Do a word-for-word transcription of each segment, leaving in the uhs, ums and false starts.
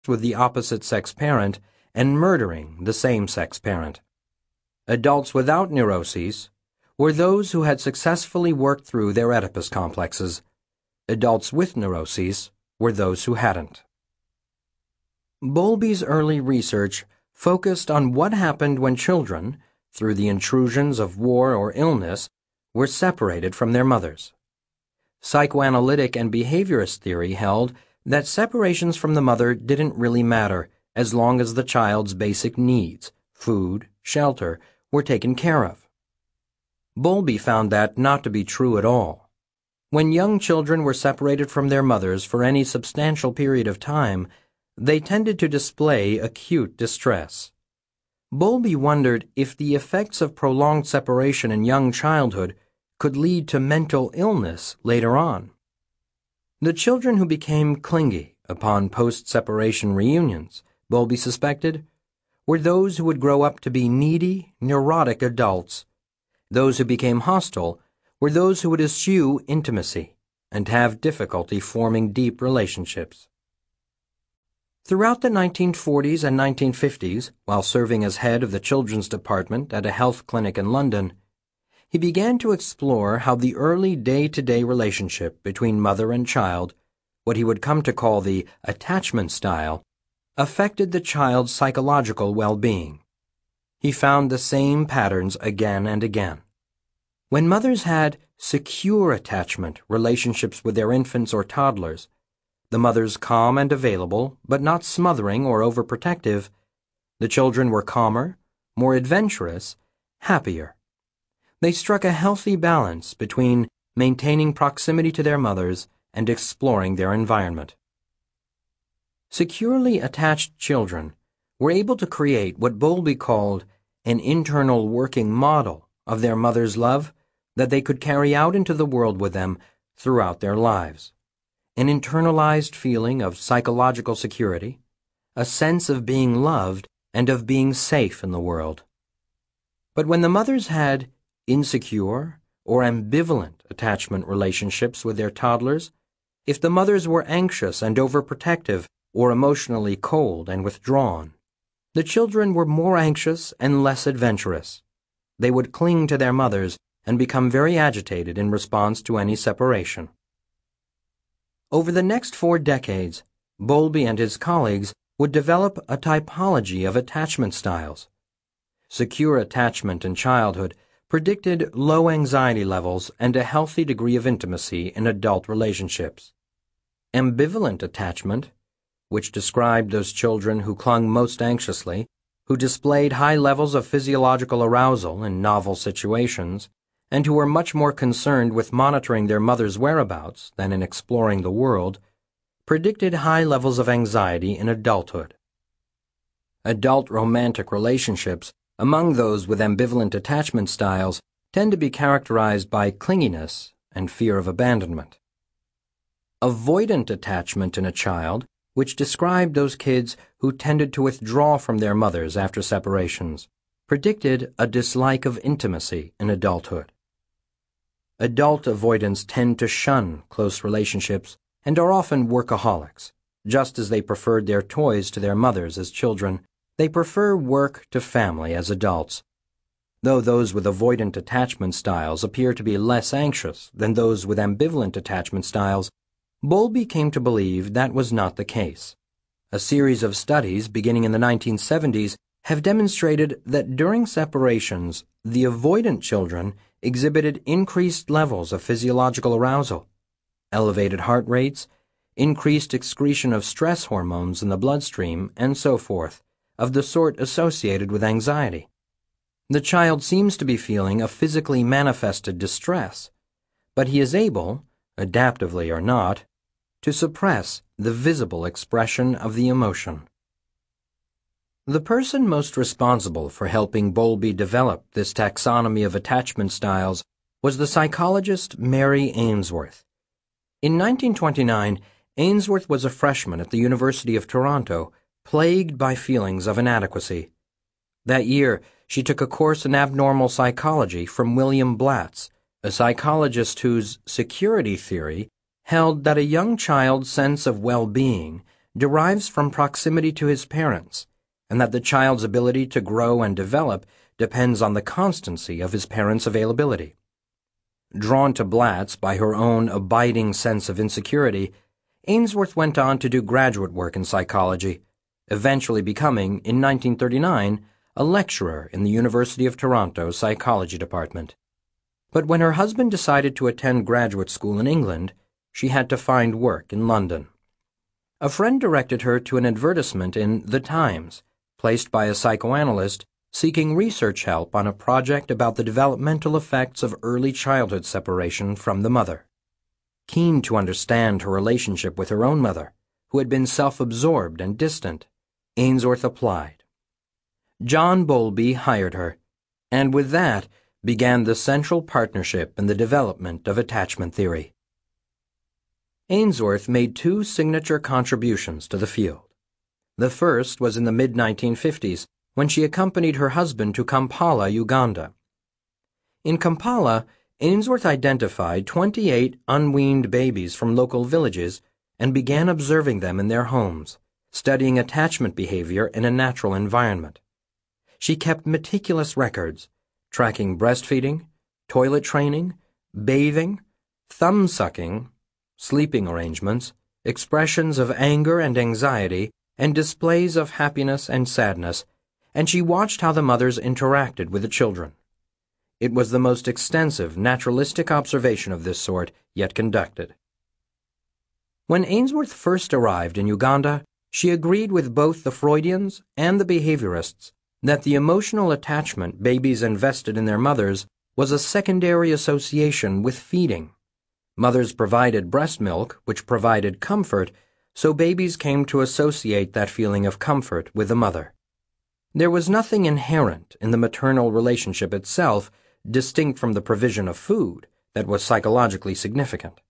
with the opposite-sex parent and murdering the same-sex parent. Adults without neuroses were those who had successfully worked through their Oedipus complexes. Adults with neuroses were those who hadn't. Bowlby's early research focused on what happened when children, through the intrusions of war or illness, were separated from their mothers. Psychoanalytic and behaviorist theory held that separations from the mother didn't really matter as long as the child's basic needs, food, shelter, were taken care of. Bowlby found that not to be true at all. When young children were separated from their mothers for any substantial period of time, they tended to display acute distress. Bowlby wondered if the effects of prolonged separation in young childhood could lead to mental illness later on. The children who became clingy upon post-separation reunions, Bowlby suspected, were those who would grow up to be needy, neurotic adults. Those who became hostile were those who would eschew intimacy and have difficulty forming deep relationships. Throughout the nineteen forties and nineteen fifties, while serving as head of the children's department at a health clinic in London, he began to explore how the early day-to-day relationship between mother and child, what he would come to call the attachment style, affected the child's psychological well-being. He found the same patterns again and again. When mothers had secure attachment relationships with their infants or toddlers, the mothers calm and available, but not smothering or overprotective, the children were calmer, more adventurous, happier. They struck a healthy balance between maintaining proximity to their mothers and exploring their environment. Securely attached children were able to create what Bowlby called an internal working model of their mother's love that they could carry out into the world with them throughout their lives. An internalized feeling of psychological security, a sense of being loved and of being safe in the world. But when the mothers had insecure or ambivalent attachment relationships with their toddlers, if the mothers were anxious and overprotective or emotionally cold and withdrawn, the children were more anxious and less adventurous. They would cling to their mothers and become very agitated in response to any separation. Over the next four decades, Bowlby and his colleagues would develop a typology of attachment styles. Secure attachment in childhood predicted low anxiety levels and a healthy degree of intimacy in adult relationships. Ambivalent attachment, which described those children who clung most anxiously, who displayed high levels of physiological arousal in novel situations, and who were much more concerned with monitoring their mother's whereabouts than in exploring the world, predicted high levels of anxiety in adulthood. Adult romantic relationships among those with ambivalent attachment styles tend to be characterized by clinginess and fear of abandonment. Avoidant attachment in a child, which described those kids who tended to withdraw from their mothers after separations, predicted a dislike of intimacy in adulthood. Adult avoidants tend to shun close relationships and are often workaholics. Just as they preferred their toys to their mothers as children, they prefer work to family as adults. Though those with avoidant attachment styles appear to be less anxious than those with ambivalent attachment styles, Bowlby came to believe that was not the case. A series of studies beginning in the nineteen seventies have demonstrated that during separations, the avoidant children exhibited increased levels of physiological arousal, elevated heart rates, increased excretion of stress hormones in the bloodstream, and so forth, of the sort associated with anxiety. The child seems to be feeling a physically manifested distress, but he is able, adaptively or not, to suppress the visible expression of the emotion. The person most responsible for helping Bowlby develop this taxonomy of attachment styles was the psychologist Mary Ainsworth. In nineteen twenty-nine, Ainsworth was a freshman at the University of Toronto, plagued by feelings of inadequacy. That year, she took a course in abnormal psychology from William Blatz, a psychologist whose security theory held that a young child's sense of well-being derives from proximity to his parents, and that the child's ability to grow and develop depends on the constancy of his parents' availability. Drawn to Blatz by her own abiding sense of insecurity, Ainsworth went on to do graduate work in psychology, eventually becoming, in nineteen thirty-nine, a lecturer in the University of Toronto's psychology department. But when her husband decided to attend graduate school in England, she had to find work in London. A friend directed her to an advertisement in The Times, placed by a psychoanalyst seeking research help on a project about the developmental effects of early childhood separation from the mother. Keen to understand her relationship with her own mother, who had been self-absorbed and distant, Ainsworth applied. John Bowlby hired her, and with that began the central partnership in the development of attachment theory. Ainsworth made two signature contributions to the field. The first was in the mid nineteen fifties, when she accompanied her husband to Kampala, Uganda. In Kampala, Ainsworth identified twenty-eight unweaned babies from local villages and began observing them in their homes, studying attachment behavior in a natural environment. She kept meticulous records, tracking breastfeeding, toilet training, bathing, thumb-sucking, sleeping arrangements, expressions of anger and anxiety, and displays of happiness and sadness, and she watched how the mothers interacted with the children. It was the most extensive naturalistic observation of this sort yet conducted. When Ainsworth first arrived in Uganda, she agreed with both the Freudians and the behaviorists that the emotional attachment babies invested in their mothers was a secondary association with feeding. Mothers provided breast milk, which provided comfort, so babies came to associate that feeling of comfort with the mother. There was nothing inherent in the maternal relationship itself, distinct from the provision of food, that was psychologically significant.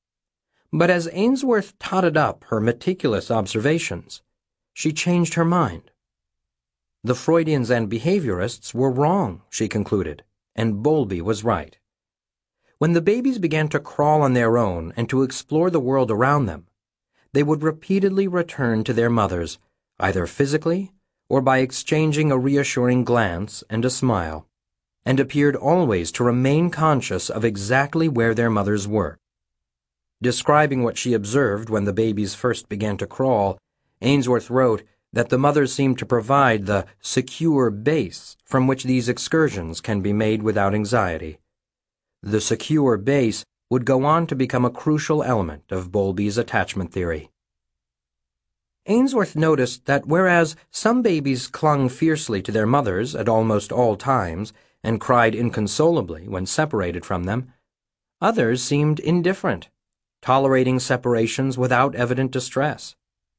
But as Ainsworth totted up her meticulous observations, she changed her mind. The Freudians and behaviorists were wrong, she concluded, and Bowlby was right. When the babies began to crawl on their own and to explore the world around them, they would repeatedly return to their mothers, either physically or by exchanging a reassuring glance and a smile, and appeared always to remain conscious of exactly where their mothers were. Describing what she observed when the babies first began to crawl, Ainsworth wrote that the mothers seemed to provide the secure base from which these excursions can be made without anxiety. The secure base would go on to become a crucial element of Bowlby's attachment theory. Ainsworth noticed that whereas some babies clung fiercely to their mothers at almost all times and cried inconsolably when separated from them, others seemed indifferent, tolerating separations without evident distress.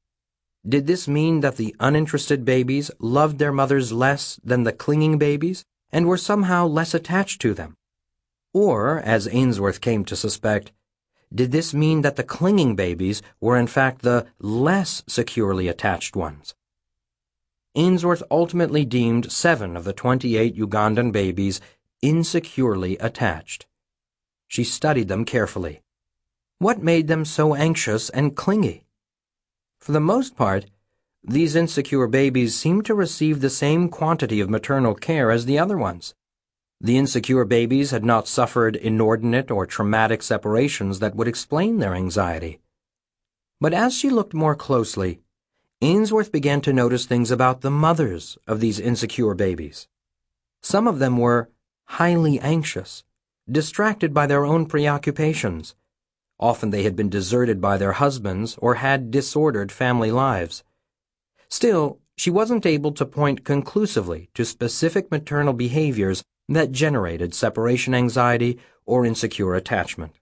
Did this mean that the uninterested babies loved their mothers less than the clinging babies and were somehow less attached to them? Or, as Ainsworth came to suspect, did this mean that the clinging babies were in fact the less securely attached ones? Ainsworth ultimately deemed seven of the twenty-eight Ugandan babies insecurely attached. She studied them carefully. What made them so anxious and clingy? For the most part, these insecure babies seemed to receive the same quantity of maternal care as the other ones. The insecure babies had not suffered inordinate or traumatic separations that would explain their anxiety. But as she looked more closely, Ainsworth began to notice things about the mothers of these insecure babies. Some of them were highly anxious, distracted by their own preoccupations. Often they had been deserted by their husbands or had disordered family lives. Still, she wasn't able to point conclusively to specific maternal behaviors that generated separation anxiety or insecure attachment.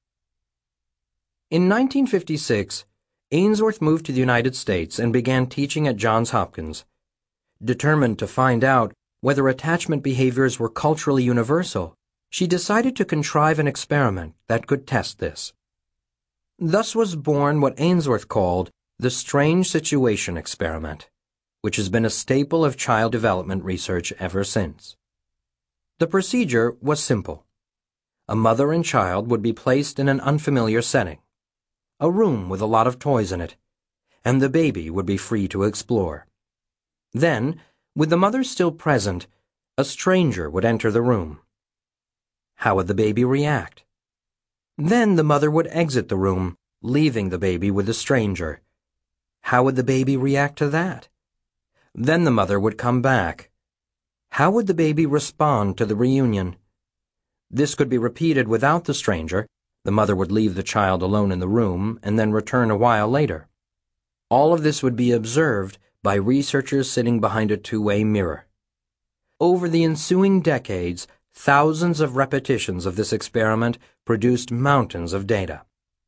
In nineteen fifty-six, Ainsworth moved to the United States and began teaching at Johns Hopkins. Determined to find out whether attachment behaviors were culturally universal, she decided to contrive an experiment that could test this. Thus was born what Ainsworth called the strange situation experiment, which has been a staple of child development research ever since. The procedure was simple. A mother and child would be placed in an unfamiliar setting, a room with a lot of toys in it, and the baby would be free to explore. Then, with the mother still present, a stranger would enter the room. How would the baby react? Then the mother would exit the room, leaving the baby with the stranger. How would the baby react to that? Then the mother would come back. How would the baby respond to the reunion? This could be repeated without the stranger. The mother would leave the child alone in the room and then return a while later. All of this would be observed by researchers sitting behind a two-way mirror. Over the ensuing decades, thousands of repetitions of this experiment produced mountains of data.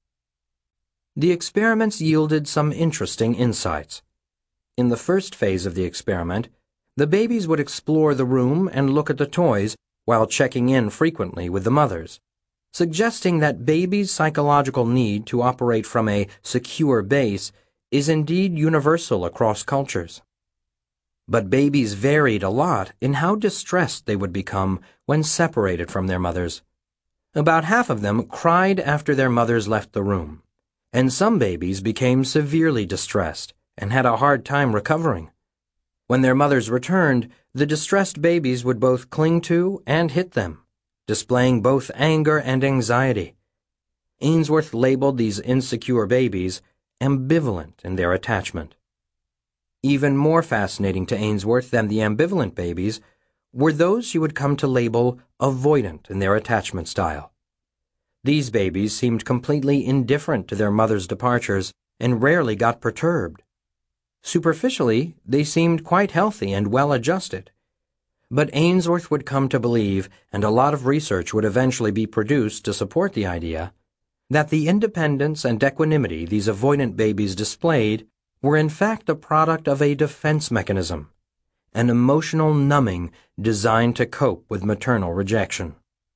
The experiments yielded some interesting insights. In the first phase of the experiment, the babies would explore the room and look at the toys while checking in frequently with the mothers, suggesting that babies' psychological need to operate from a secure base is indeed universal across cultures. But babies varied a lot in how distressed they would become when separated from their mothers. About half of them cried after their mothers left the room, and some babies became severely distressed and had a hard time recovering. When their mothers returned, the distressed babies would both cling to and hit them, displaying both anger and anxiety. Ainsworth labeled these insecure babies ambivalent in their attachment. Even more fascinating to Ainsworth than the ambivalent babies were those she would come to label avoidant in their attachment style. These babies seemed completely indifferent to their mother's departures and rarely got perturbed. Superficially, they seemed quite healthy and well-adjusted. But Ainsworth would come to believe, and a lot of research would eventually be produced to support the idea, that the independence and equanimity these avoidant babies displayed were in fact the product of a defense mechanism, an emotional numbing designed to cope with maternal rejection.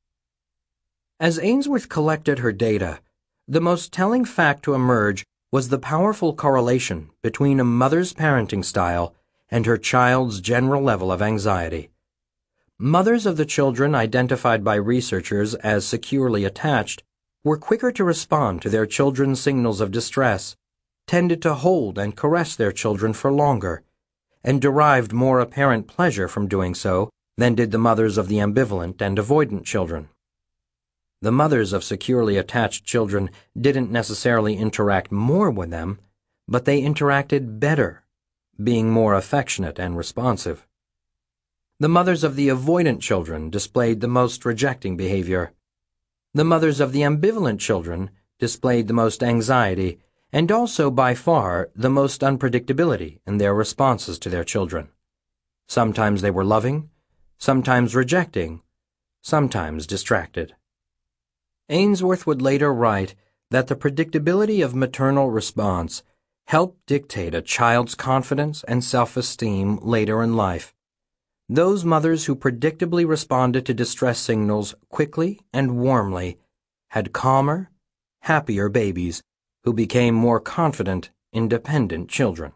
As Ainsworth collected her data, the most telling fact to emerge was the powerful correlation between a mother's parenting style and her child's general level of anxiety. Mothers of the children identified by researchers as securely attached were quicker to respond to their children's signals of distress, tended to hold and caress their children for longer, and derived more apparent pleasure from doing so than did the mothers of the ambivalent and avoidant children. The mothers of securely attached children didn't necessarily interact more with them, but they interacted better, being more affectionate and responsive. The mothers of the avoidant children displayed the most rejecting behavior. The mothers of the ambivalent children displayed the most anxiety and also by far the most unpredictability in their responses to their children. Sometimes they were loving, sometimes rejecting, sometimes distracted. Ainsworth would later write that the predictability of maternal response helped dictate a child's confidence and self-esteem later in life. Those mothers who predictably responded to distress signals quickly and warmly had calmer, happier babies who became more confident, independent children.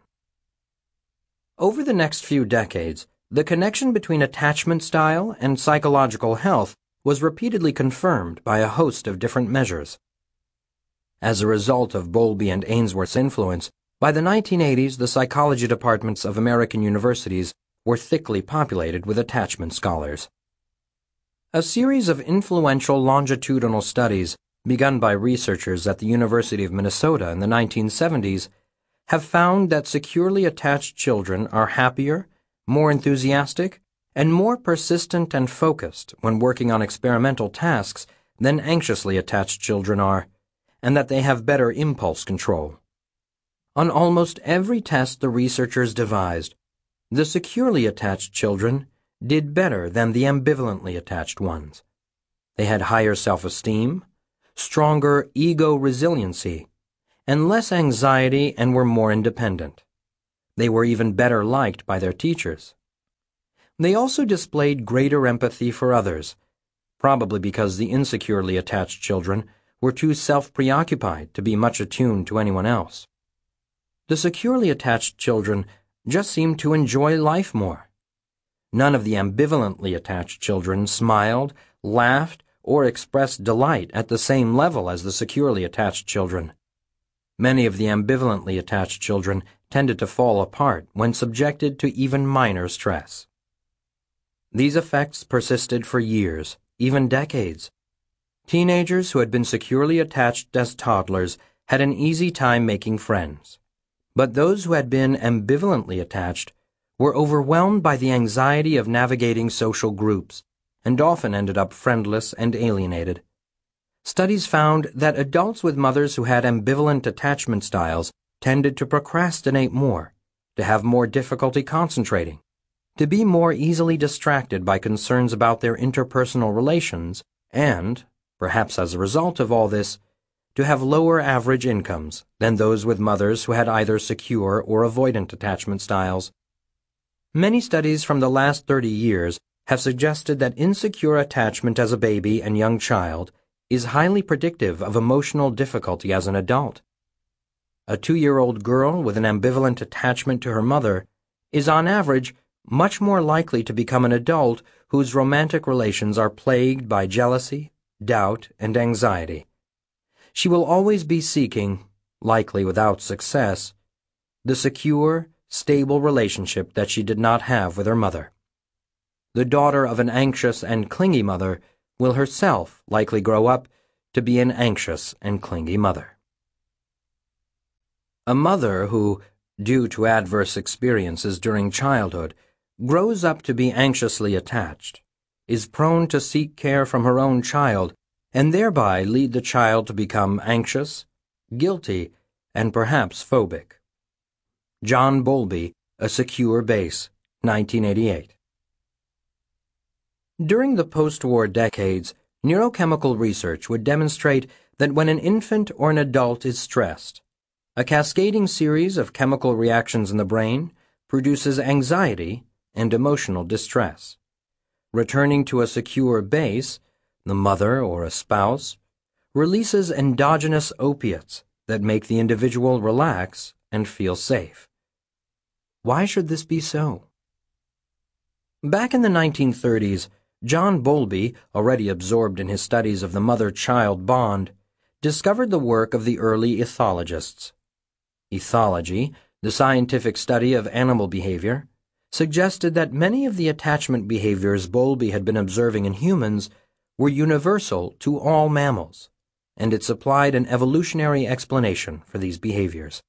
Over the next few decades, the connection between attachment style and psychological health was repeatedly confirmed by a host of different measures. As a result of Bowlby and Ainsworth's influence, by the nineteen eighties the psychology departments of American universities were thickly populated with attachment scholars. A series of influential longitudinal studies begun by researchers at the University of Minnesota in the nineteen seventies have found that securely attached children are happier, more enthusiastic, and more persistent and focused when working on experimental tasks than anxiously attached children are, and that they have better impulse control. On almost every test the researchers devised, the securely attached children did better than the ambivalently attached ones. They had higher self-esteem, stronger ego resiliency, and less anxiety and were more independent. They were even better liked by their teachers. They also displayed greater empathy for others, probably because the insecurely attached children were too self-preoccupied to be much attuned to anyone else. The securely attached children just seemed to enjoy life more. None of the ambivalently attached children smiled, laughed, or expressed delight at the same level as the securely attached children. Many of the ambivalently attached children tended to fall apart when subjected to even minor stress. These effects persisted for years, even decades. Teenagers who had been securely attached as toddlers had an easy time making friends, but those who had been ambivalently attached were overwhelmed by the anxiety of navigating social groups and often ended up friendless and alienated. Studies found that adults with mothers who had ambivalent attachment styles tended to procrastinate more, to have more difficulty concentrating, to be more easily distracted by concerns about their interpersonal relations, and, perhaps as a result of all this, to have lower average incomes than those with mothers who had either secure or avoidant attachment styles. Many studies from the last thirty years have suggested that insecure attachment as a baby and young child is highly predictive of emotional difficulty as an adult. A two-year-old girl with an ambivalent attachment to her mother is on average much more likely to become an adult whose romantic relations are plagued by jealousy, doubt, and anxiety. She will always be seeking, likely without success, the secure, stable relationship that she did not have with her mother. The daughter of an anxious and clingy mother will herself likely grow up to be an anxious and clingy mother. A mother who, due to adverse experiences during childhood, grows up to be anxiously attached, is prone to seek care from her own child and thereby lead the child to become anxious, guilty, and perhaps phobic. John Bowlby, A Secure Base, nineteen eighty-eight. During the post-war decades, neurochemical research would demonstrate that when an infant or an adult is stressed, a cascading series of chemical reactions in the brain produces anxiety and emotional distress. Returning to a secure base, the mother or a spouse releases endogenous opiates that make the individual relax and feel safe. Why should this be so? Back in the nineteen thirties, John Bowlby, already absorbed in his studies of the mother-child bond, discovered the work of the early ethologists. Ethology, the scientific study of animal behavior, suggested that many of the attachment behaviors Bowlby had been observing in humans were universal to all mammals, and it supplied an evolutionary explanation for these behaviors.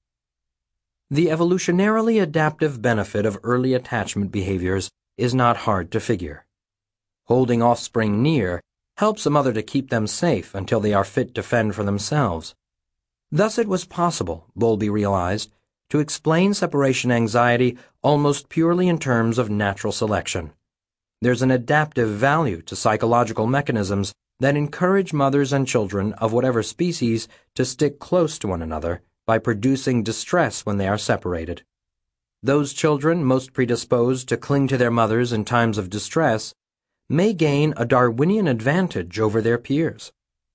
The evolutionarily adaptive benefit of early attachment behaviors is not hard to figure. Holding offspring near helps a mother to keep them safe until they are fit to fend for themselves. Thus it was possible, Bowlby realized, to explain separation anxiety almost purely in terms of natural selection. There's an adaptive value to psychological mechanisms that encourage mothers and children of whatever species to stick close to one another by producing distress when they are separated. Those children most predisposed to cling to their mothers in times of distress may gain a Darwinian advantage over their peers.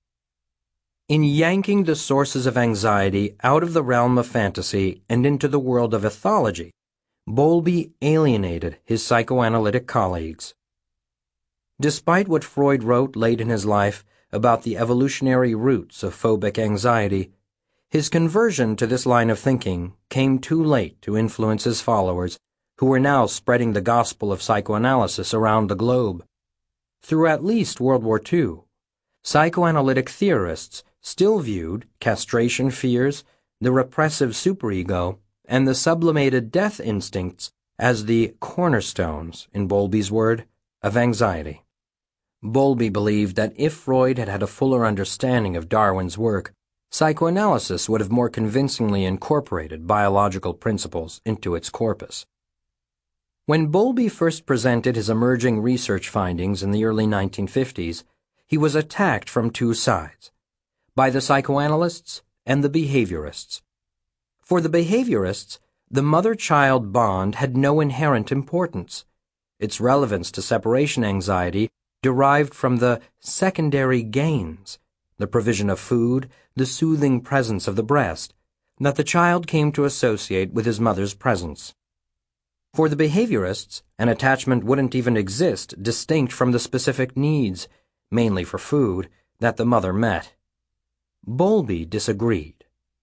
In yanking the sources of anxiety out of the realm of fantasy and into the world of ethology, Bowlby alienated his psychoanalytic colleagues. Despite what Freud wrote late in his life about the evolutionary roots of phobic anxiety, his conversion to this line of thinking came too late to influence his followers, who were now spreading the gospel of psychoanalysis around the globe. Through at least World War Two, psychoanalytic theorists still viewed castration fears, the repressive superego, and the sublimated death instincts as the cornerstones, in Bowlby's word, of anxiety. Bowlby believed that if Freud had had a fuller understanding of Darwin's work, psychoanalysis would have more convincingly incorporated biological principles into its corpus. When Bowlby first presented his emerging research findings in the early nineteen fifties, he was attacked from two sides, by the psychoanalysts and the behaviorists. For the behaviorists, the mother-child bond had no inherent importance. Its relevance to separation anxiety derived from the secondary gains, the provision of food, the soothing presence of the breast, that the child came to associate with his mother's presence. For the behaviorists, an attachment wouldn't even exist distinct from the specific needs, mainly for food, that the mother met. Bowlby disagreed.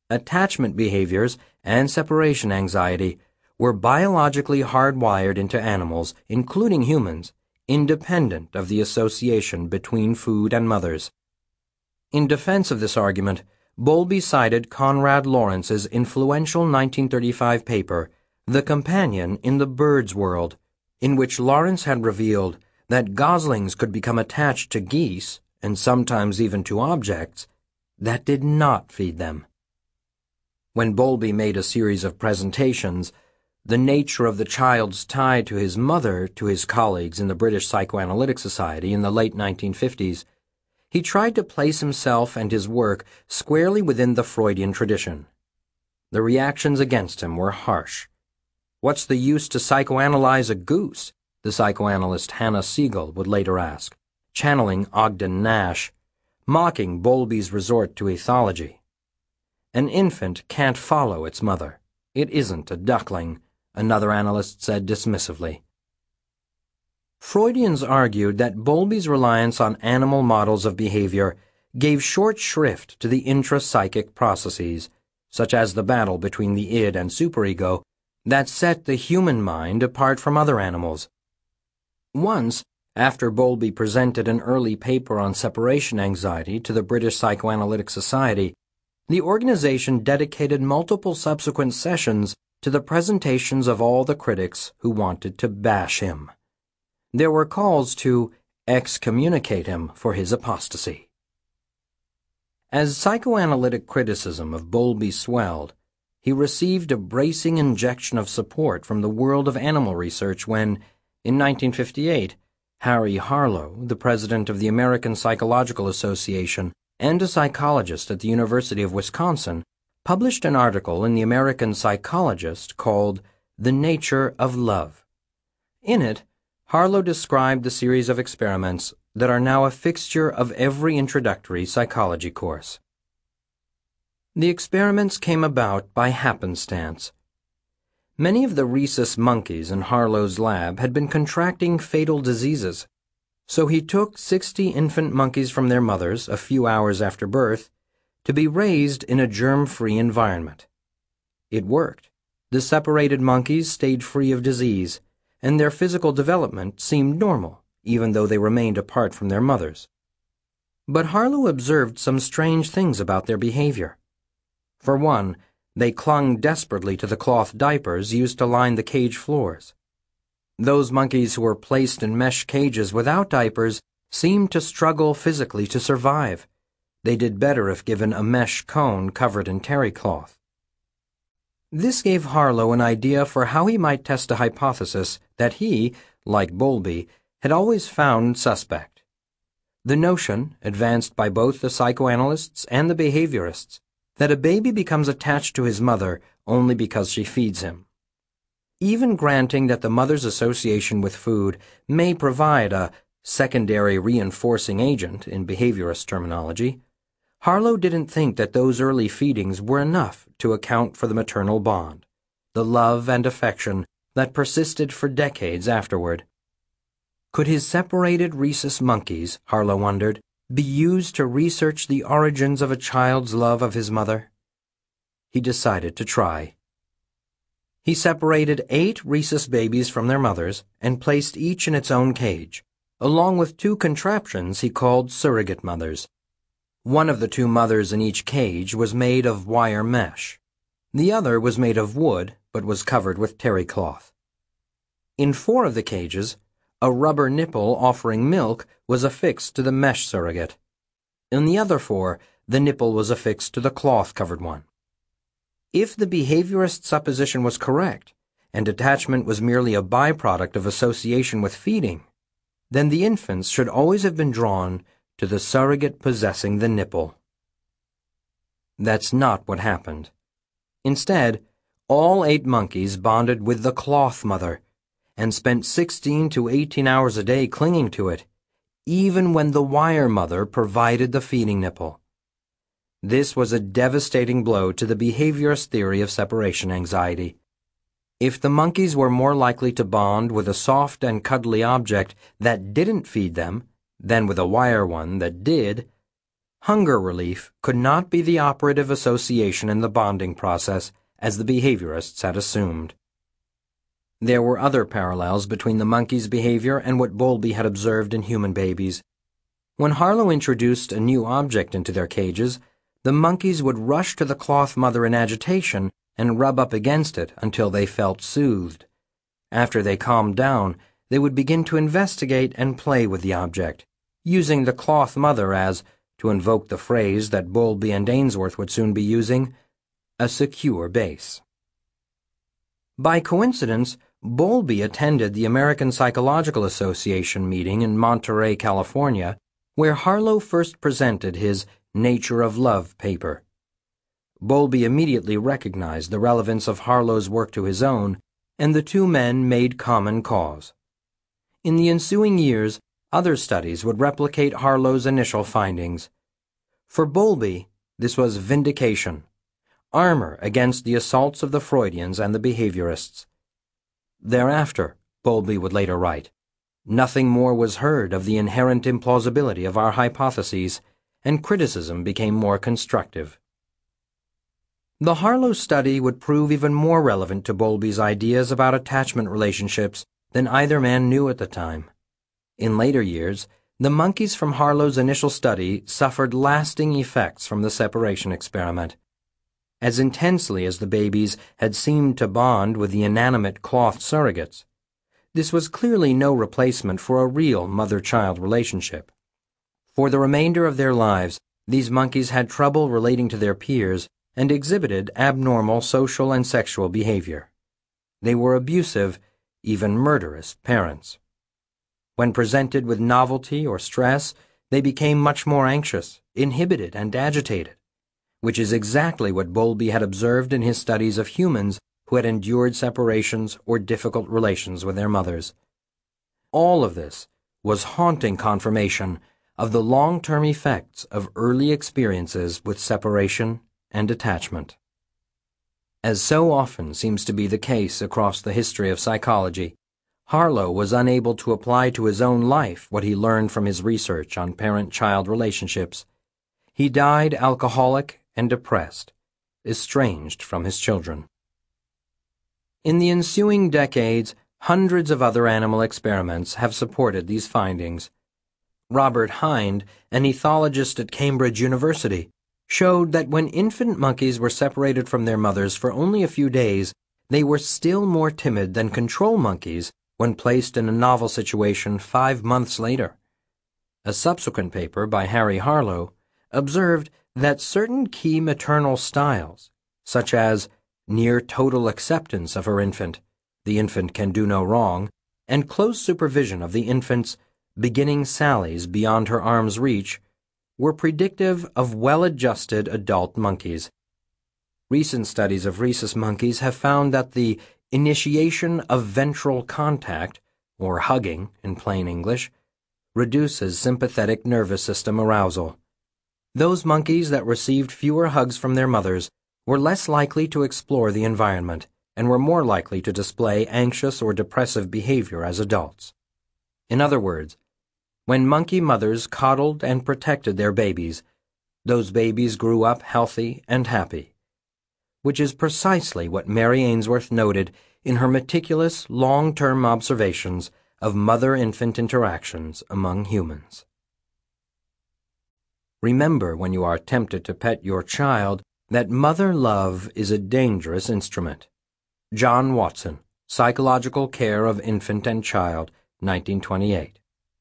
Attachment behaviors and separation anxiety were biologically hardwired into animals, including humans, independent of the association between food and mothers. In defense of this argument, Bowlby cited Konrad Lorenz's influential nineteen thirty-five paper, The Companion in the Bird's World, in which Lorenz had revealed that goslings could become attached to geese, and sometimes even to objects, that did not feed them. When Bowlby made a series of presentations, The Nature of the Child's Tie to His Mother, to his colleagues in the British Psychoanalytic Society in the late nineteen fifties, he tried to place himself and his work squarely within the Freudian tradition. The reactions against him were harsh. "What's the use to psychoanalyze a goose?" the psychoanalyst Hannah Siegel would later ask, channeling Ogden Nash, mocking Bowlby's resort to ethology. "An infant can't follow its mother. It isn't a duckling," another analyst said dismissively. Freudians argued that Bowlby's reliance on animal models of behavior gave short shrift to the intrapsychic processes, such as the battle between the id and superego, that set the human mind apart from other animals. Once, after Bowlby presented an early paper on separation anxiety to the British Psychoanalytic Society, the organization dedicated multiple subsequent sessions to the presentations of all the critics who wanted to bash him. There were calls to excommunicate him for his apostasy. As psychoanalytic criticism of Bowlby swelled, he received a bracing injection of support from the world of animal research when, in nineteen fifty-eight, Harry Harlow, the president of the American Psychological Association and a psychologist at the University of Wisconsin, published an article in the American Psychologist called The Nature of Love. In it, Harlow described the series of experiments that are now a fixture of every introductory psychology course. The experiments came about by happenstance. Many of the rhesus monkeys in Harlow's lab had been contracting fatal diseases, so he took sixty infant monkeys from their mothers a few hours after birth to be raised in a germ-free environment. It worked. The separated monkeys stayed free of disease, and their physical development seemed normal, even though they remained apart from their mothers. But Harlow observed some strange things about their behavior. For one, they clung desperately to the cloth diapers used to line the cage floors. Those monkeys who were placed in mesh cages without diapers seemed to struggle physically to survive. They did better if given a mesh cone covered in terry cloth. This gave Harlow an idea for how he might test a hypothesis that he, like Bowlby, had always found suspect. The notion, advanced by both the psychoanalysts and the behaviorists, that a baby becomes attached to his mother only because she feeds him. Even granting that the mother's association with food may provide a secondary reinforcing agent in behaviorist terminology, Harlow didn't think that those early feedings were enough to account for the maternal bond, the love and affection that persisted for decades afterward. Could his separated rhesus monkeys, Harlow wondered, be used to research the origins of a child's love of his mother? He decided to try. He separated eight rhesus babies from their mothers and placed each in its own cage, along with two contraptions he called surrogate mothers. One of the two mothers in each cage was made of wire mesh. The other was made of wood, but was covered with terry cloth. In four of the cages, a rubber nipple offering milk was affixed to the mesh surrogate. In the other four, the nipple was affixed to the cloth-covered one. If the behaviorist supposition was correct, and attachment was merely a byproduct of association with feeding, then the infants should always have been drawn to the surrogate possessing the nipple. That's not what happened. Instead, all eight monkeys bonded with the cloth mother and spent sixteen to eighteen hours a day clinging to it, even when the wire mother provided the feeding nipple. This was a devastating blow to the behaviorist theory of separation anxiety. If the monkeys were more likely to bond with a soft and cuddly object that didn't feed them than with a wire one that did, hunger relief could not be the operative association in the bonding process as the behaviorists had assumed. There were other parallels between the monkey's behavior and what Bowlby had observed in human babies. When Harlow introduced a new object into their cages, the monkeys would rush to the cloth mother in agitation and rub up against it until they felt soothed. After they calmed down, they would begin to investigate and play with the object, using the cloth mother as, to invoke the phrase that Bowlby and Ainsworth would soon be using, a secure base. By coincidence, Bowlby attended the American Psychological Association meeting in Monterey, California, where Harlow first presented his Nature of Love paper. Bowlby immediately recognized the relevance of Harlow's work to his own, and the two men made common cause. In the ensuing years, other studies would replicate Harlow's initial findings. For Bowlby, this was vindication, armor against the assaults of the Freudians and the behaviorists. Thereafter, Bowlby would later write, nothing more was heard of the inherent implausibility of our hypotheses, and criticism became more constructive. The Harlow study would prove even more relevant to Bowlby's ideas about attachment relationships than either man knew at the time. In later years, the monkeys from Harlow's initial study suffered lasting effects from the separation experiment. As intensely as the babies had seemed to bond with the inanimate cloth surrogates, this was clearly no replacement for a real mother-child relationship. For the remainder of their lives, these monkeys had trouble relating to their peers and exhibited abnormal social and sexual behavior. They were abusive, even murderous parents. When presented with novelty or stress, they became much more anxious, inhibited, and agitated, which is exactly what Bowlby had observed in his studies of humans who had endured separations or difficult relations with their mothers. All of this was haunting confirmation of the long-term effects of early experiences with separation and attachment. As so often seems to be the case across the history of psychology, Harlow was unable to apply to his own life what he learned from his research on parent-child relationships. He died alcoholic and depressed, estranged from his children. In the ensuing decades, hundreds of other animal experiments have supported these findings. Robert Hind, an ethologist at Cambridge University, showed that when infant monkeys were separated from their mothers for only a few days, they were still more timid than control monkeys when placed in a novel situation five months later. A subsequent paper by Harry Harlow observed that certain key maternal styles, such as near total acceptance of her infant, the infant can do no wrong, and close supervision of the infant's beginning sallies beyond her arm's reach, were predictive of well-adjusted adult monkeys. Recent studies of rhesus monkeys have found that the initiation of ventral contact, or hugging in plain English, reduces sympathetic nervous system arousal. Those monkeys that received fewer hugs from their mothers were less likely to explore the environment and were more likely to display anxious or depressive behavior as adults. In other words, when monkey mothers coddled and protected their babies, those babies grew up healthy and happy, which is precisely what Mary Ainsworth noted in her meticulous long-term observations of mother-infant interactions among humans. Remember when you are tempted to pet your child that mother love is a dangerous instrument. John Watson, Psychological Care of Infant and Child, nineteen twenty-eight.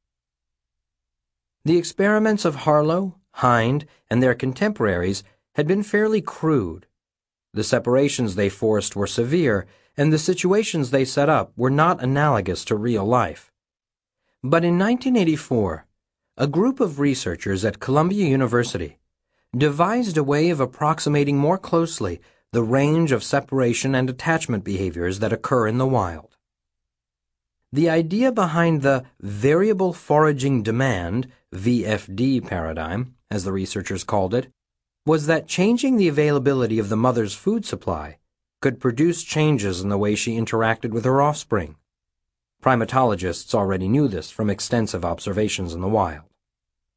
The experiments of Harlow, Hind, and their contemporaries had been fairly crude. The separations they forced were severe, and the situations they set up were not analogous to real life. But in nineteen eighty-four, a group of researchers at Columbia University devised a way of approximating more closely the range of separation and attachment behaviors that occur in the wild. The idea behind the variable foraging demand, V F D paradigm, as the researchers called it, was that changing the availability of the mother's food supply could produce changes in the way she interacted with her offspring. Primatologists already knew this from extensive observations in the wild.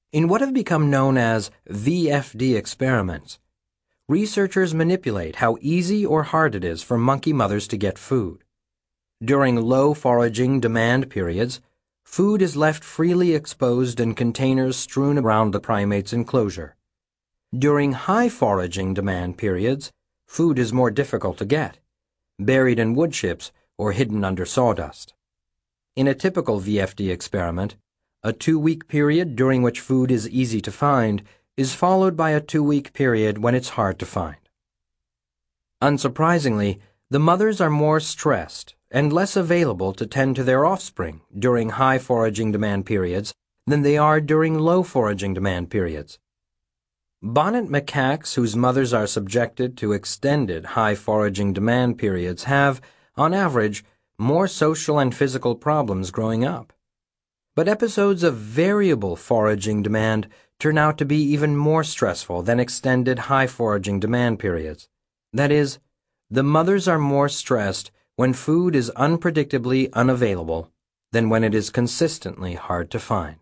In what have become known as V F D experiments, researchers manipulate how easy or hard it is for monkey mothers to get food. During low foraging demand periods, food is left freely exposed in containers strewn around the primate's enclosure. During high foraging demand periods, food is more difficult to get, buried in wood chips or hidden under sawdust. In a typical V F D experiment, a two-week period during which food is easy to find is followed by a two-week period when it's hard to find. Unsurprisingly, the mothers are more stressed and less available to tend to their offspring during high foraging demand periods than they are during low foraging demand periods. Bonnet macaques whose mothers are subjected to extended high foraging demand periods have, on average, more social and physical problems growing up. But episodes of variable foraging demand turn out to be even more stressful than extended high foraging demand periods. That is, the mothers are more stressed when food is unpredictably unavailable than when it is consistently hard to find.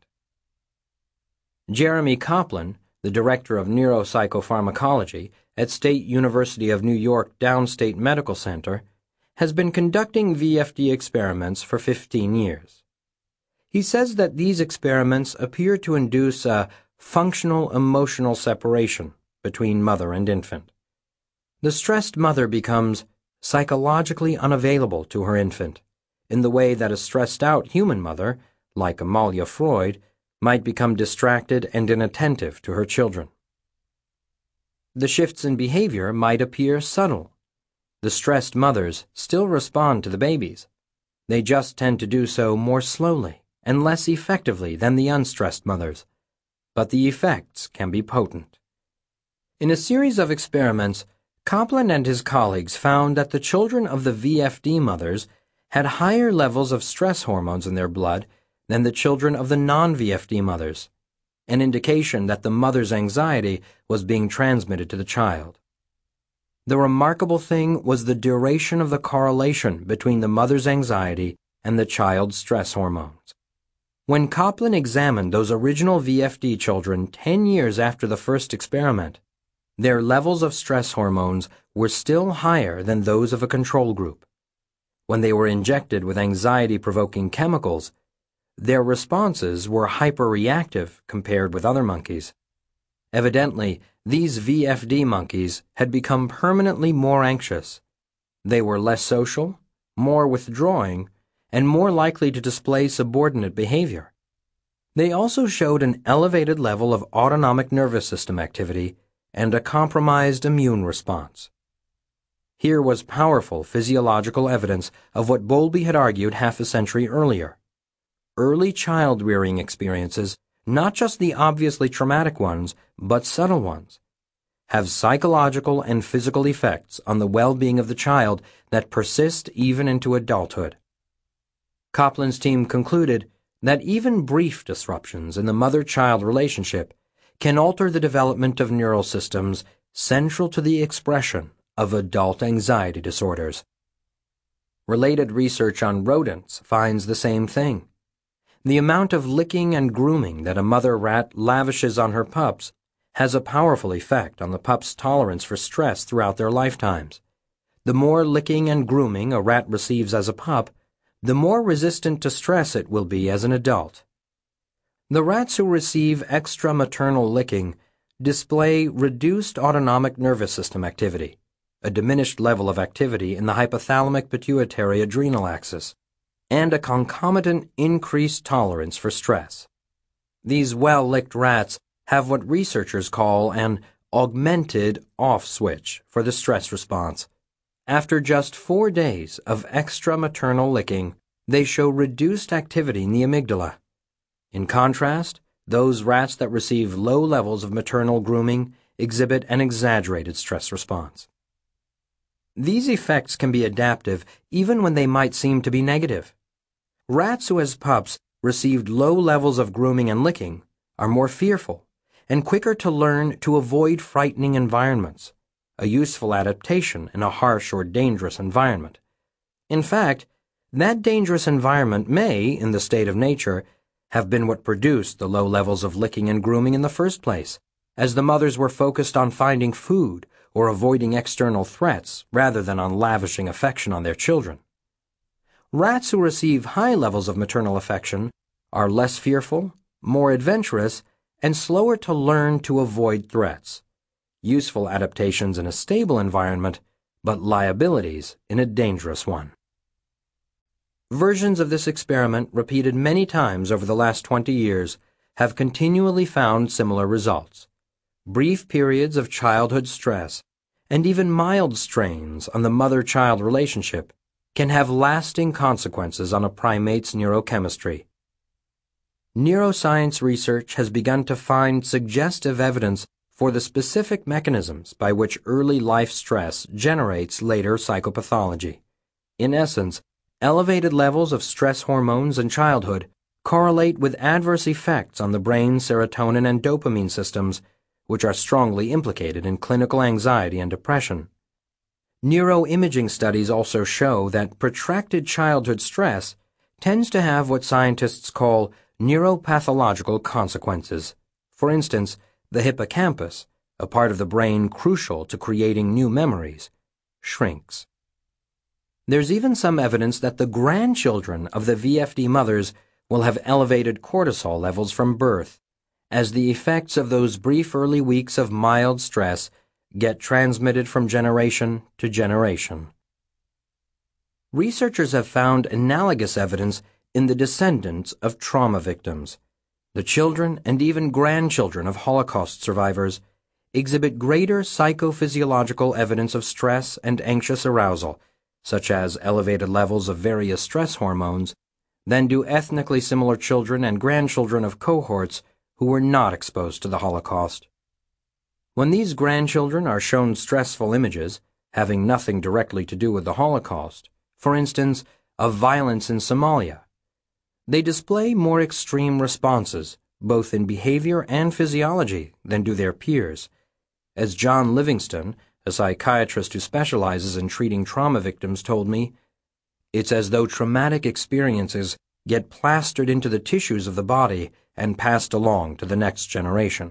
Jeremy Kaplan, the director of neuropsychopharmacology at State University of New York Downstate Medical Center, has been conducting V F D experiments for fifteen years. He says that these experiments appear to induce a functional emotional separation between mother and infant. The stressed mother becomes psychologically unavailable to her infant, in the way that a stressed-out human mother, like Amalia Freud, might become distracted and inattentive to her children. The shifts in behavior might appear subtle. The stressed mothers still respond to the babies. They just tend to do so more slowly and less effectively than the unstressed mothers, but the effects can be potent. In a series of experiments, Kaplan and his colleagues found that the children of the V F D mothers had higher levels of stress hormones in their blood than the children of the non-V F D mothers, an indication that the mother's anxiety was being transmitted to the child. The remarkable thing was the duration of the correlation between the mother's anxiety and the child's stress hormones. When Kaplan examined those original V F D children ten years after the first experiment, their levels of stress hormones were still higher than those of a control group. When they were injected with anxiety-provoking chemicals, their responses were hyperreactive compared with other monkeys. Evidently, these V F D monkeys had become permanently more anxious. They were less social, more withdrawing, and more likely to display subordinate behavior. They also showed an elevated level of autonomic nervous system activity and a compromised immune response. Here was powerful physiological evidence of what Bowlby had argued half a century earlier. Early child-rearing experiences, not just the obviously traumatic ones, but subtle ones, have psychological and physical effects on the well-being of the child that persist even into adulthood. Kaplan's team concluded that even brief disruptions in the mother-child relationship can alter the development of neural systems central to the expression of adult anxiety disorders. Related research on rodents finds the same thing. The amount of licking and grooming that a mother rat lavishes on her pups has a powerful effect on the pup's tolerance for stress throughout their lifetimes. The more licking and grooming a rat receives as a pup, the more resistant to stress it will be as an adult. The rats who receive extra maternal licking display reduced autonomic nervous system activity, a diminished level of activity in the hypothalamic pituitary adrenal axis, and a concomitant increased tolerance for stress. These well-licked rats have what researchers call an augmented off switch for the stress response. After just four days of extra maternal licking, they show reduced activity in the amygdala. In contrast, those rats that receive low levels of maternal grooming exhibit an exaggerated stress response. These effects can be adaptive even when they might seem to be negative. Rats who as pups received low levels of grooming and licking are more fearful and quicker to learn to avoid frightening environments, a useful adaptation in a harsh or dangerous environment. In fact, that dangerous environment may, in the state of nature, have been what produced the low levels of licking and grooming in the first place, as the mothers were focused on finding food or avoiding external threats rather than on lavishing affection on their children. Rats who receive high levels of maternal affection are less fearful, more adventurous, and slower to learn to avoid threats. Useful adaptations in a stable environment, but liabilities in a dangerous one. Versions of this experiment, repeated many times over the last twenty years, have continually found similar results. Brief periods of childhood stress, and even mild strains on the mother-child relationship, can have lasting consequences on a primate's neurochemistry. Neuroscience research has begun to find suggestive evidence for the specific mechanisms by which early life stress generates later psychopathology. In essence, elevated levels of stress hormones in childhood correlate with adverse effects on the brain's serotonin and dopamine systems, which are strongly implicated in clinical anxiety and depression. Neuroimaging studies also show that protracted childhood stress tends to have what scientists call neuropathological consequences. For instance, the hippocampus, a part of the brain crucial to creating new memories, shrinks. There's even some evidence that the grandchildren of the V F D mothers will have elevated cortisol levels from birth, as the effects of those brief early weeks of mild stress get transmitted from generation to generation. Researchers have found analogous evidence in the descendants of trauma victims. The children and even grandchildren of Holocaust survivors exhibit greater psychophysiological evidence of stress and anxious arousal, such as elevated levels of various stress hormones, than do ethnically similar children and grandchildren of cohorts who were not exposed to the Holocaust. When these grandchildren are shown stressful images, having nothing directly to do with the Holocaust, for instance, of violence in Somalia, they display more extreme responses, both in behavior and physiology, than do their peers. As John Livingston, a psychiatrist who specializes in treating trauma victims, told me, "It's as though traumatic experiences get plastered into the tissues of the body and passed along to the next generation."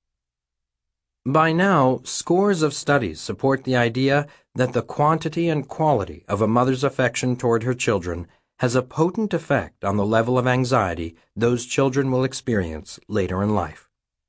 By now, scores of studies support the idea that the quantity and quality of a mother's affection toward her children has a potent effect on the level of anxiety those children will experience later in life.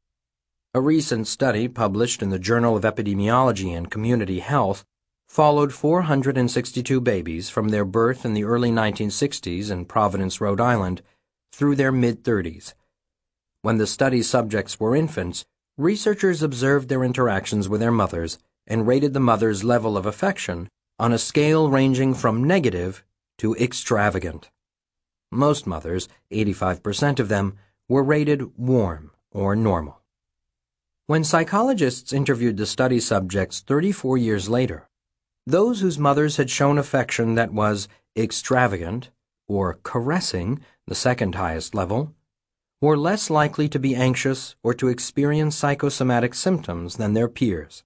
A recent study published in the Journal of Epidemiology and Community Health followed four hundred sixty-two babies from their birth in the early nineteen sixties in Providence, Rhode Island, through their mid-thirties. When the study's subjects were infants, researchers observed their interactions with their mothers and rated the mother's level of affection on a scale ranging from negative to extravagant. Most mothers, eighty-five percent of them, were rated warm or normal. When psychologists interviewed the study subjects thirty-four years later, those whose mothers had shown affection that was extravagant or caressing, the second highest level, were less likely to be anxious or to experience psychosomatic symptoms than their peers.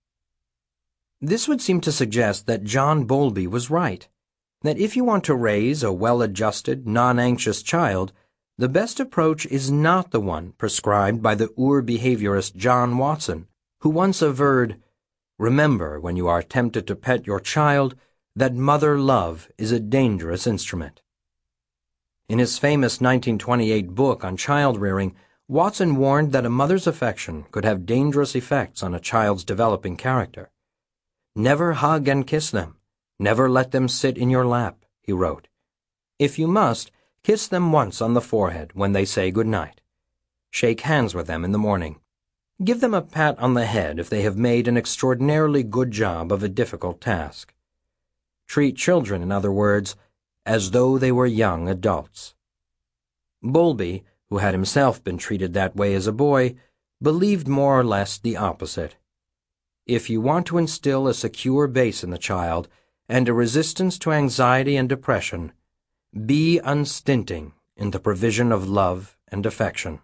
This would seem to suggest that John Bowlby was right, that if you want to raise a well-adjusted, non-anxious child, the best approach is not the one prescribed by the ur-behaviorist John Watson, who once averred, "Remember, when you are tempted to pet your child, that mother love is a dangerous instrument." In his famous nineteen twenty-eight book on child-rearing, Watson warned that a mother's affection could have dangerous effects on a child's developing character. "Never hug and kiss them. Never let them sit in your lap," he wrote. "If you must, kiss them once on the forehead when they say good night. Shake hands with them in the morning. Give them a pat on the head if they have made an extraordinarily good job of a difficult task. Treat children, in other words, as though they were young adults." Bowlby, who had himself been treated that way as a boy, believed more or less the opposite. If you want to instill a secure base in the child and a resistance to anxiety and depression, be unstinting in the provision of love and affection.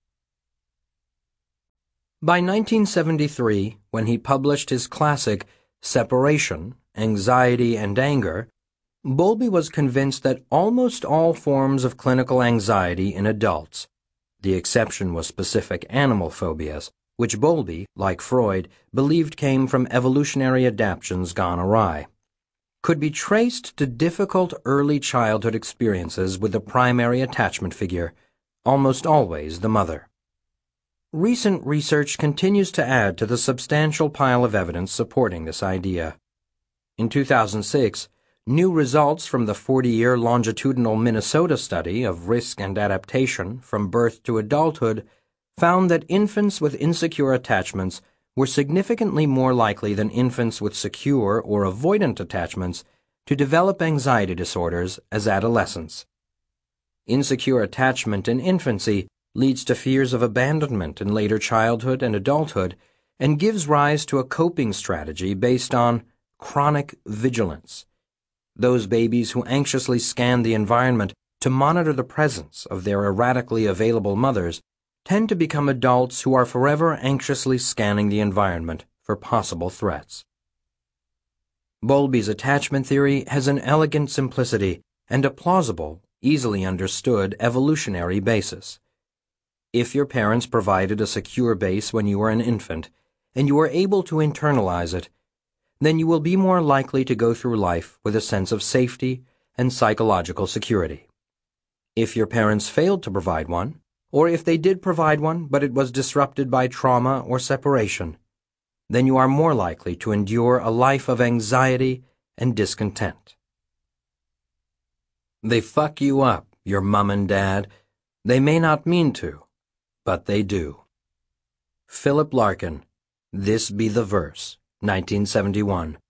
By nineteen seventy-three, when he published his classic Separation, Anxiety and Anger, Bowlby was convinced that almost all forms of clinical anxiety in adults The exception was specific animal phobias, which Bowlby, like Freud, believed came from evolutionary adaptations gone awry, could be traced to difficult early childhood experiences with the primary attachment figure, almost always the mother. Recent research continues to add to the substantial pile of evidence supporting this idea. In two thousand six, new results from the forty-year longitudinal Minnesota study of risk and adaptation from birth to adulthood found that infants with insecure attachments were significantly more likely than infants with secure or avoidant attachments to develop anxiety disorders as adolescents. Insecure attachment in infancy leads to fears of abandonment in later childhood and adulthood and gives rise to a coping strategy based on chronic vigilance. Those babies who anxiously scan the environment to monitor the presence of their erratically available mothers tend to become adults who are forever anxiously scanning the environment for possible threats. Bowlby's attachment theory has an elegant simplicity and a plausible, easily understood evolutionary basis. If your parents provided a secure base when you were an infant, and you were able to internalize it, then you will be more likely to go through life with a sense of safety and psychological security. If your parents failed to provide one, or if they did provide one but it was disrupted by trauma or separation, then you are more likely to endure a life of anxiety and discontent. They fuck you up, your mom and dad. They may not mean to, but they do. Philip Larkin, This Be the Verse, nineteen seventy-one.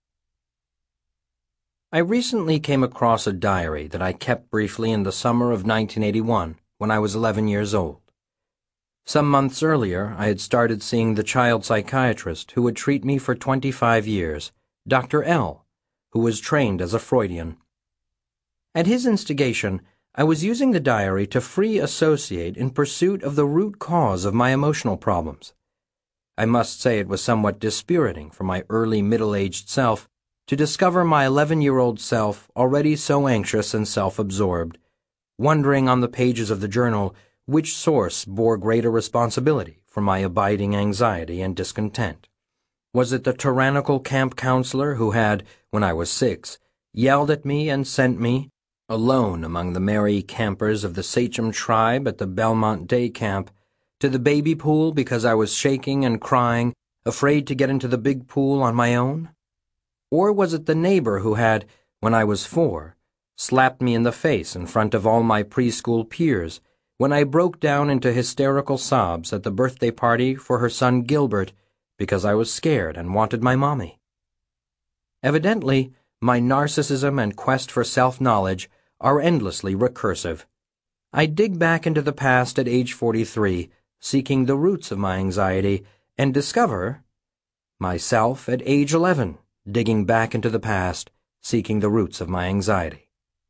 I recently came across a diary that I kept briefly in the summer of nineteen eighty-one, when I was eleven years old. Some months earlier, I had started seeing the child psychiatrist who would treat me for twenty-five years, Doctor L., who was trained as a Freudian. At his instigation, I was using the diary to free associate in pursuit of the root cause of my emotional problems. I must say it was somewhat dispiriting for my early middle-aged self to discover my eleven-year-old self already so anxious and self-absorbed, wondering on the pages of the journal which source bore greater responsibility for my abiding anxiety and discontent. Was it the tyrannical camp counselor who had, when I was six, yelled at me and sent me, alone among the merry campers of the Sachem tribe at the Belmont Day Camp, to the baby pool because I was shaking and crying, afraid to get into the big pool on my own? Or was it the neighbor who had, when I was four, slapped me in the face in front of all my preschool peers when I broke down into hysterical sobs at the birthday party for her son Gilbert because I was scared and wanted my mommy? Evidently, my narcissism and quest for self-knowledge are endlessly recursive. I dig back into the past at age forty-three, seeking the roots of my anxiety, and discover myself at age eleven, digging back into the past, seeking the roots of my anxiety.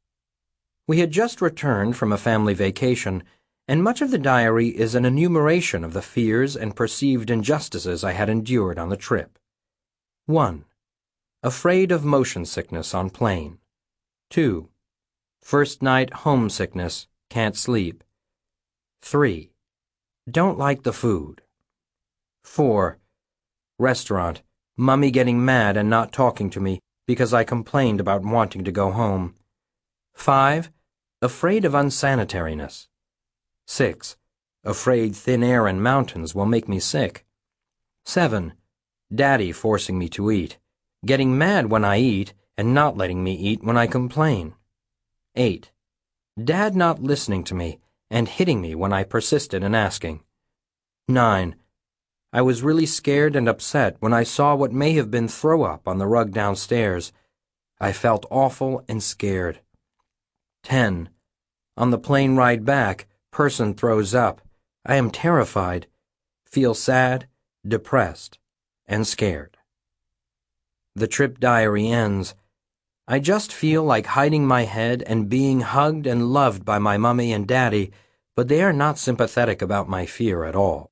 We had just returned from a family vacation, and much of the diary is an enumeration of the fears and perceived injustices I had endured on the trip. one. Afraid of motion sickness on plane. two. First night homesickness, can't sleep. three. Don't like the food. four. Restaurant, Mummy getting mad and not talking to me because I complained about wanting to go home. five. Afraid of unsanitariness. six. Afraid thin air and mountains will make me sick. seven. Daddy forcing me to eat, getting mad when I eat and not letting me eat when I complain. eight. Dad not listening to me and hitting me when I persisted in asking. nine. I was really scared and upset when I saw what may have been throw-up on the rug downstairs. I felt awful and scared. ten. On the plane ride back, person throws up. I am terrified, feel sad, depressed, and scared. The trip diary ends. I just feel like hiding my head and being hugged and loved by my mummy and daddy, but they are not sympathetic about my fear at all.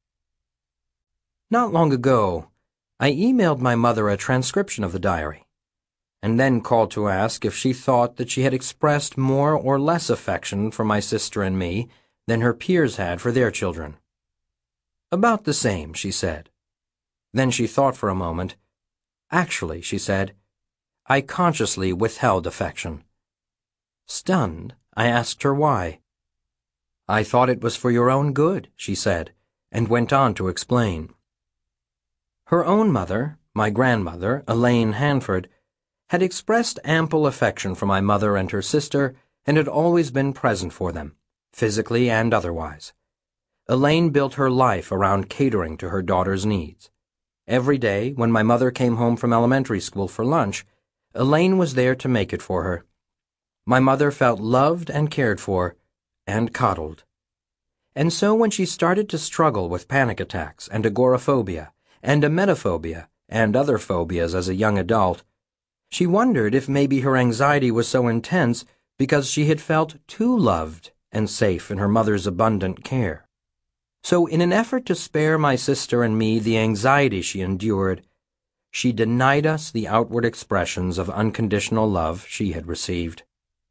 Not long ago, I emailed my mother a transcription of the diary, and then called to ask if she thought that she had expressed more or less affection for my sister and me than her peers had for their children. About the same, she said. Then she thought for a moment. Actually, she said, I consciously withheld affection. Stunned, I asked her why. I thought it was for your own good, she said, and went on to explain. Her own mother, my grandmother, Elaine Hanford, had expressed ample affection for my mother and her sister and had always been present for them, physically and otherwise. Elaine built her life around catering to her daughter's needs. Every day, when my mother came home from elementary school for lunch, Elaine was there to make it for her. My mother felt loved and cared for, and coddled. And so when she started to struggle with panic attacks and agoraphobia and emetophobia and other phobias as a young adult, she wondered if maybe her anxiety was so intense because she had felt too loved and safe in her mother's abundant care. So in an effort to spare my sister and me the anxiety she endured, she denied us the outward expressions of unconditional love she had received.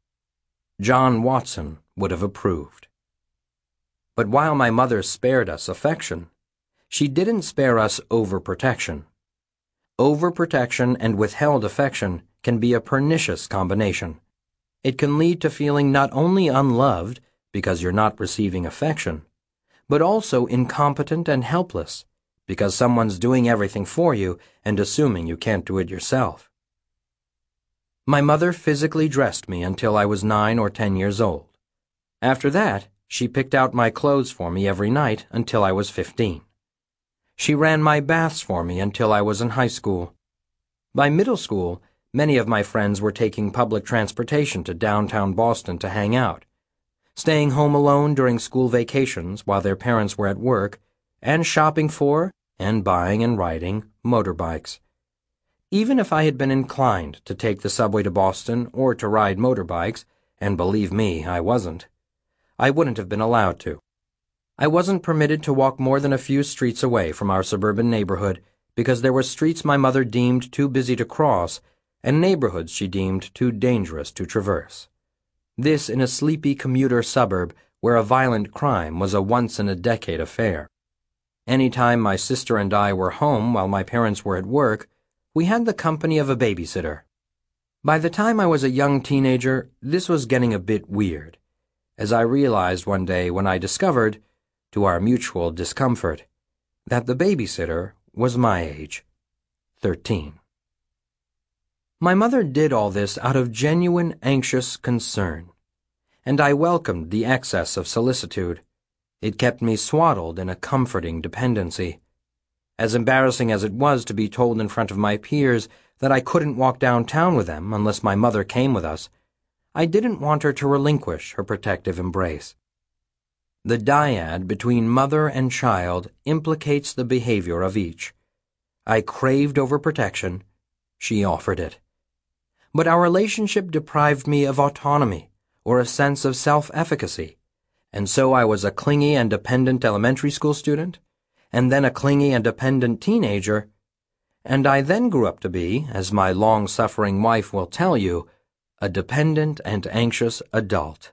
John Watson would have approved. But while my mother spared us affection, she didn't spare us overprotection. Overprotection and withheld affection can be a pernicious combination. It can lead to feeling not only unloved because you're not receiving affection, but also incompetent and helpless because someone's doing everything for you and assuming you can't do it yourself. My mother physically dressed me until I was nine or ten years old. After that, she picked out my clothes for me every night until I was fifteen. She ran my baths for me until I was in high school. By middle school, many of my friends were taking public transportation to downtown Boston to hang out, staying home alone during school vacations while their parents were at work, and shopping for, and buying and riding, motorbikes. Even if I had been inclined to take the subway to Boston or to ride motorbikes, and believe me, I wasn't, I wouldn't have been allowed to. I wasn't permitted to walk more than a few streets away from our suburban neighborhood because there were streets my mother deemed too busy to cross and neighborhoods she deemed too dangerous to traverse. This in a sleepy commuter suburb where a violent crime was a once-in-a-decade affair. Any time my sister and I were home while my parents were at work, we had the company of a babysitter. By the time I was a young teenager, this was getting a bit weird, as I realized one day when I discovered, to our mutual discomfort, that the babysitter was my age, thirteen. My mother did all this out of genuine anxious concern, and I welcomed the excess of solicitude. It kept me swaddled in a comforting dependency. As embarrassing as it was to be told in front of my peers that I couldn't walk downtown with them unless my mother came with us, I didn't want her to relinquish her protective embrace. The dyad between mother and child implicates the behavior of each. I craved overprotection. She offered it. But our relationship deprived me of autonomy or a sense of self-efficacy, and so I was a clingy and dependent elementary school student, and then a clingy and dependent teenager, and I then grew up to be, as my long-suffering wife will tell you, a dependent and anxious adult.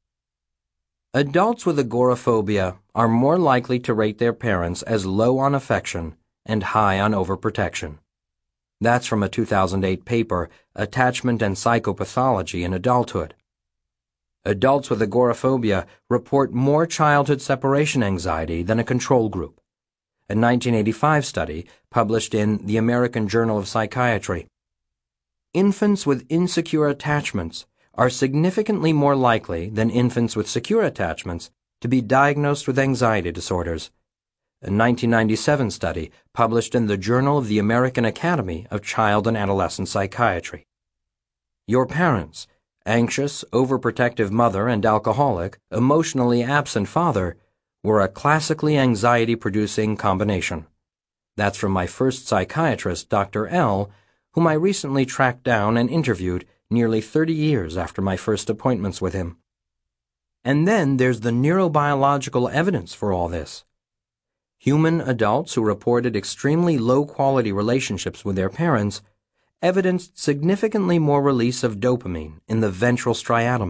Adults with agoraphobia are more likely to rate their parents as low on affection and high on overprotection. That's from a two thousand eight paper, Attachment and Psychopathology in Adulthood. Adults with agoraphobia report more childhood separation anxiety than a control group. A nineteen eighty-five study published in the American Journal of Psychiatry. Infants with insecure attachments are significantly more likely than infants with secure attachments to be diagnosed with anxiety disorders. A nineteen ninety-seven study published in the Journal of the American Academy of Child and Adolescent Psychiatry. Your parents, anxious, overprotective mother and alcoholic, emotionally absent father, were a classically anxiety-producing combination. That's from my first psychiatrist, Doctor L., whom I recently tracked down and interviewed nearly thirty years after my first appointments with him. And then there's the neurobiological evidence for all this. Human adults who reported extremely low-quality relationships with their parents evidenced significantly more release of dopamine in the ventral striatum,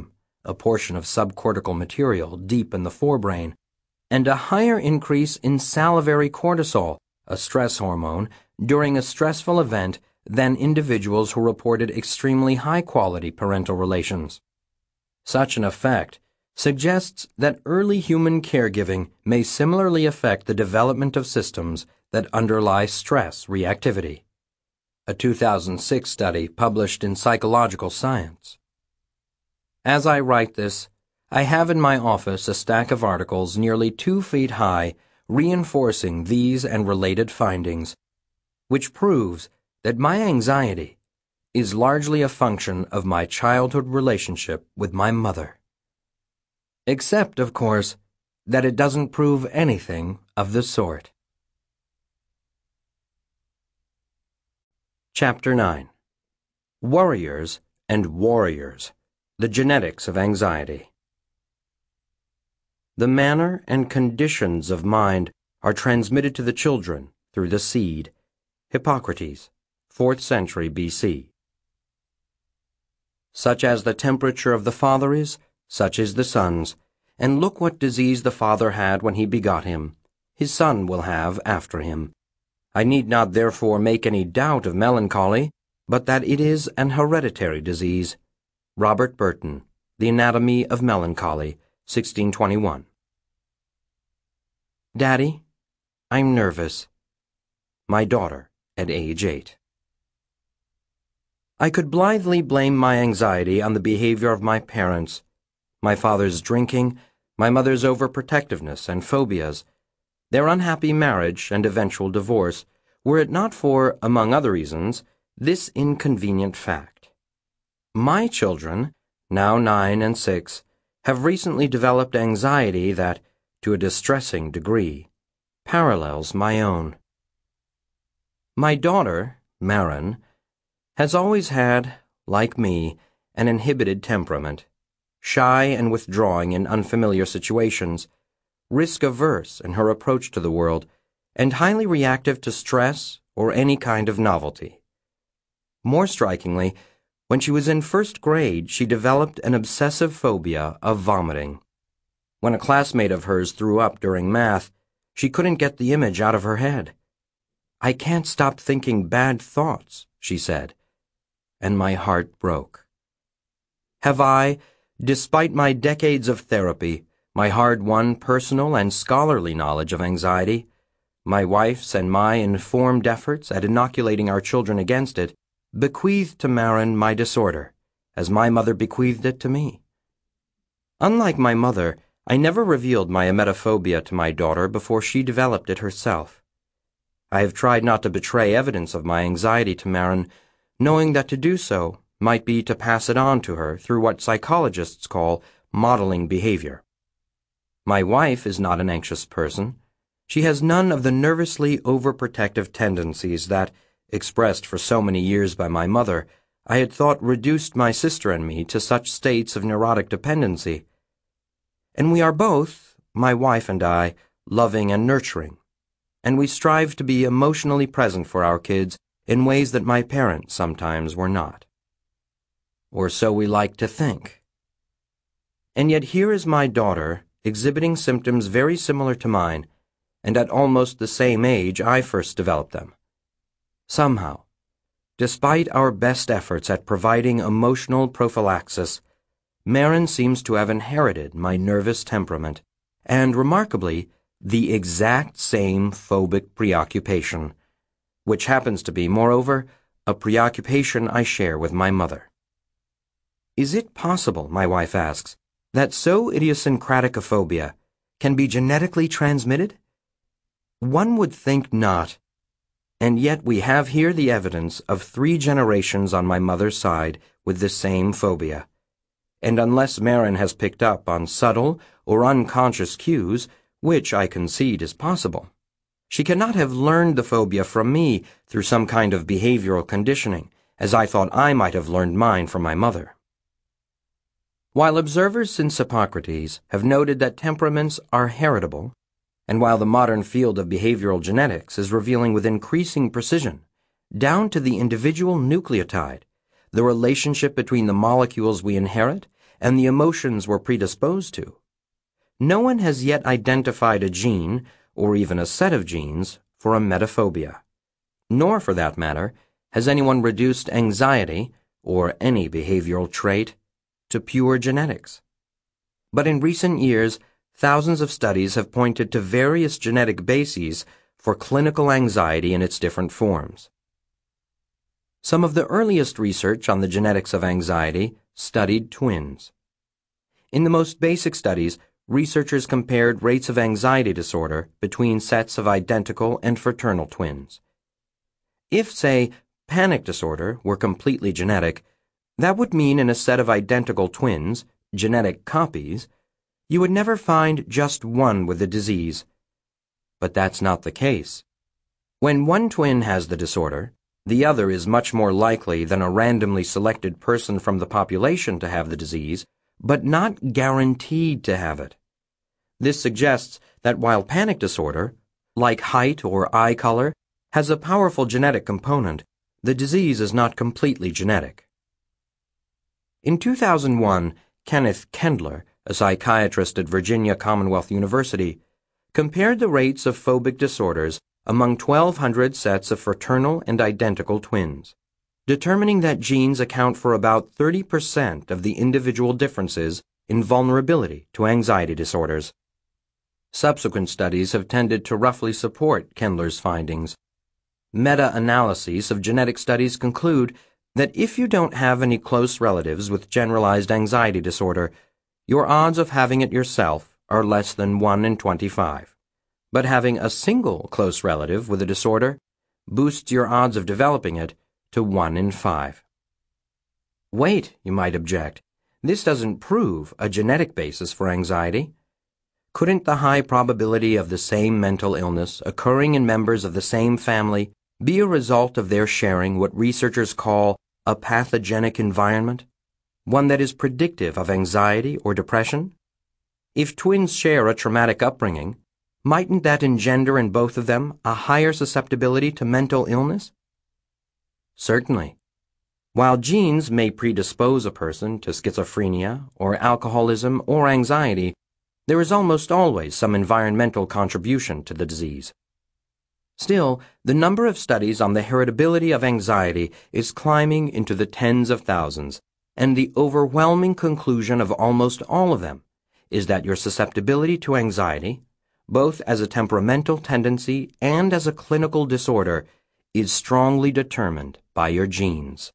a portion of subcortical material deep in the forebrain, and a higher increase in salivary cortisol, a stress hormone, during a stressful event than individuals who reported extremely high-quality parental relations. Such an effect suggests that early human caregiving may similarly affect the development of systems that underlie stress reactivity. A two thousand six study published in Psychological Science. As I write this, I have in my office a stack of articles nearly two feet high reinforcing these and related findings, which proves that my anxiety is largely a function of my childhood relationship with my mother. Except, of course, that it doesn't prove anything of the sort. Chapter nine. Worriers and Warriors, the Genetics of Anxiety. The manner and conditions of mind are transmitted to the children through the seed. Hippocrates, fourth century B C. Such as the temperature of the father is, such is the son's, and look what disease the father had when he begot him, his son will have after him. I need not therefore make any doubt of melancholy, but that it is an hereditary disease. Robert Burton, The Anatomy of Melancholy, sixteen twenty-one. Daddy, I'm nervous. My daughter, at age eight. I could blithely blame my anxiety on the behavior of my parents, my father's drinking, my mother's overprotectiveness and phobias, their unhappy marriage and eventual divorce, were it not for, among other reasons, this inconvenient fact. My children, now nine and six, have recently developed anxiety that, to a distressing degree, parallels my own. My daughter, Marin, has always had, like me, an inhibited temperament, shy and withdrawing in unfamiliar situations, risk-averse in her approach to the world, and highly reactive to stress or any kind of novelty. More strikingly, when she was in first grade, she developed an obsessive phobia of vomiting. When a classmate of hers threw up during math, she couldn't get the image out of her head. "I can't stop thinking bad thoughts," she said, and my heart broke. Have I, despite my decades of therapy, my hard-won personal and scholarly knowledge of anxiety, my wife's and my informed efforts at inoculating our children against it, bequeathed to Marin my disorder, as my mother bequeathed it to me? Unlike my mother, I never revealed my emetophobia to my daughter before she developed it herself. I have tried not to betray evidence of my anxiety to Marin, knowing that to do so might be to pass it on to her through what psychologists call modeling behavior. My wife is not an anxious person. She has none of the nervously overprotective tendencies that, expressed for so many years by my mother, I had thought reduced my sister and me to such states of neurotic dependency. And we are both, my wife and I, loving and nurturing, and we strive to be emotionally present for our kids in ways that my parents sometimes were not. Or so we like to think. And yet here is my daughter exhibiting symptoms very similar to mine, and at almost the same age I first developed them. Somehow, despite our best efforts at providing emotional prophylaxis, Marin seems to have inherited my nervous temperament, and, remarkably, the exact same phobic preoccupation, which happens to be, moreover, a preoccupation I share with my mother. Is it possible, my wife asks, that so idiosyncratic a phobia can be genetically transmitted? One would think not, and yet we have here the evidence of three generations on my mother's side with the same phobia. And unless Marin has picked up on subtle or unconscious cues, which I concede is possible, she cannot have learned the phobia from me through some kind of behavioral conditioning, as I thought I might have learned mine from my mother. While observers since Hippocrates have noted that temperaments are heritable, and while the modern field of behavioral genetics is revealing with increasing precision, down to the individual nucleotide, the relationship between the molecules we inherit and the emotions we're predisposed to. No one has yet identified a gene, or even a set of genes, for emetophobia. Nor, for that matter, has anyone reduced anxiety, or any behavioral trait, to pure genetics. But in recent years, thousands of studies have pointed to various genetic bases for clinical anxiety in its different forms. Some of the earliest research on the genetics of anxiety studied twins. In the most basic studies, researchers compared rates of anxiety disorder between sets of identical and fraternal twins. If, say, panic disorder were completely genetic, that would mean in a set of identical twins, genetic copies, you would never find just one with the disease. But that's not the case. When one twin has the disorder, the other is much more likely than a randomly selected person from the population to have the disease, but not guaranteed to have it. This suggests that while panic disorder, like height or eye color, has a powerful genetic component, the disease is not completely genetic. In two thousand one, Kenneth Kendler, a psychiatrist at Virginia Commonwealth University, compared the rates of phobic disorders among twelve hundred sets of fraternal and identical twins, determining that genes account for about thirty percent of the individual differences in vulnerability to anxiety disorders. Subsequent studies have tended to roughly support Kendler's findings. Meta-analyses of genetic studies conclude that if you don't have any close relatives with generalized anxiety disorder, your odds of having it yourself are less than one in twenty-five. But having a single close relative with a disorder boosts your odds of developing it to one in five. Wait, you might object, this doesn't prove a genetic basis for anxiety. Couldn't the high probability of the same mental illness occurring in members of the same family be a result of their sharing what researchers call a pathogenic environment, one that is predictive of anxiety or depression? If twins share a traumatic upbringing, mightn't that engender in both of them a higher susceptibility to mental illness? Certainly. While genes may predispose a person to schizophrenia or alcoholism or anxiety, there is almost always some environmental contribution to the disease. Still, the number of studies on the heritability of anxiety is climbing into the tens of thousands, and the overwhelming conclusion of almost all of them is that your susceptibility to anxiety, both as a temperamental tendency and as a clinical disorder, is strongly determined by your genes.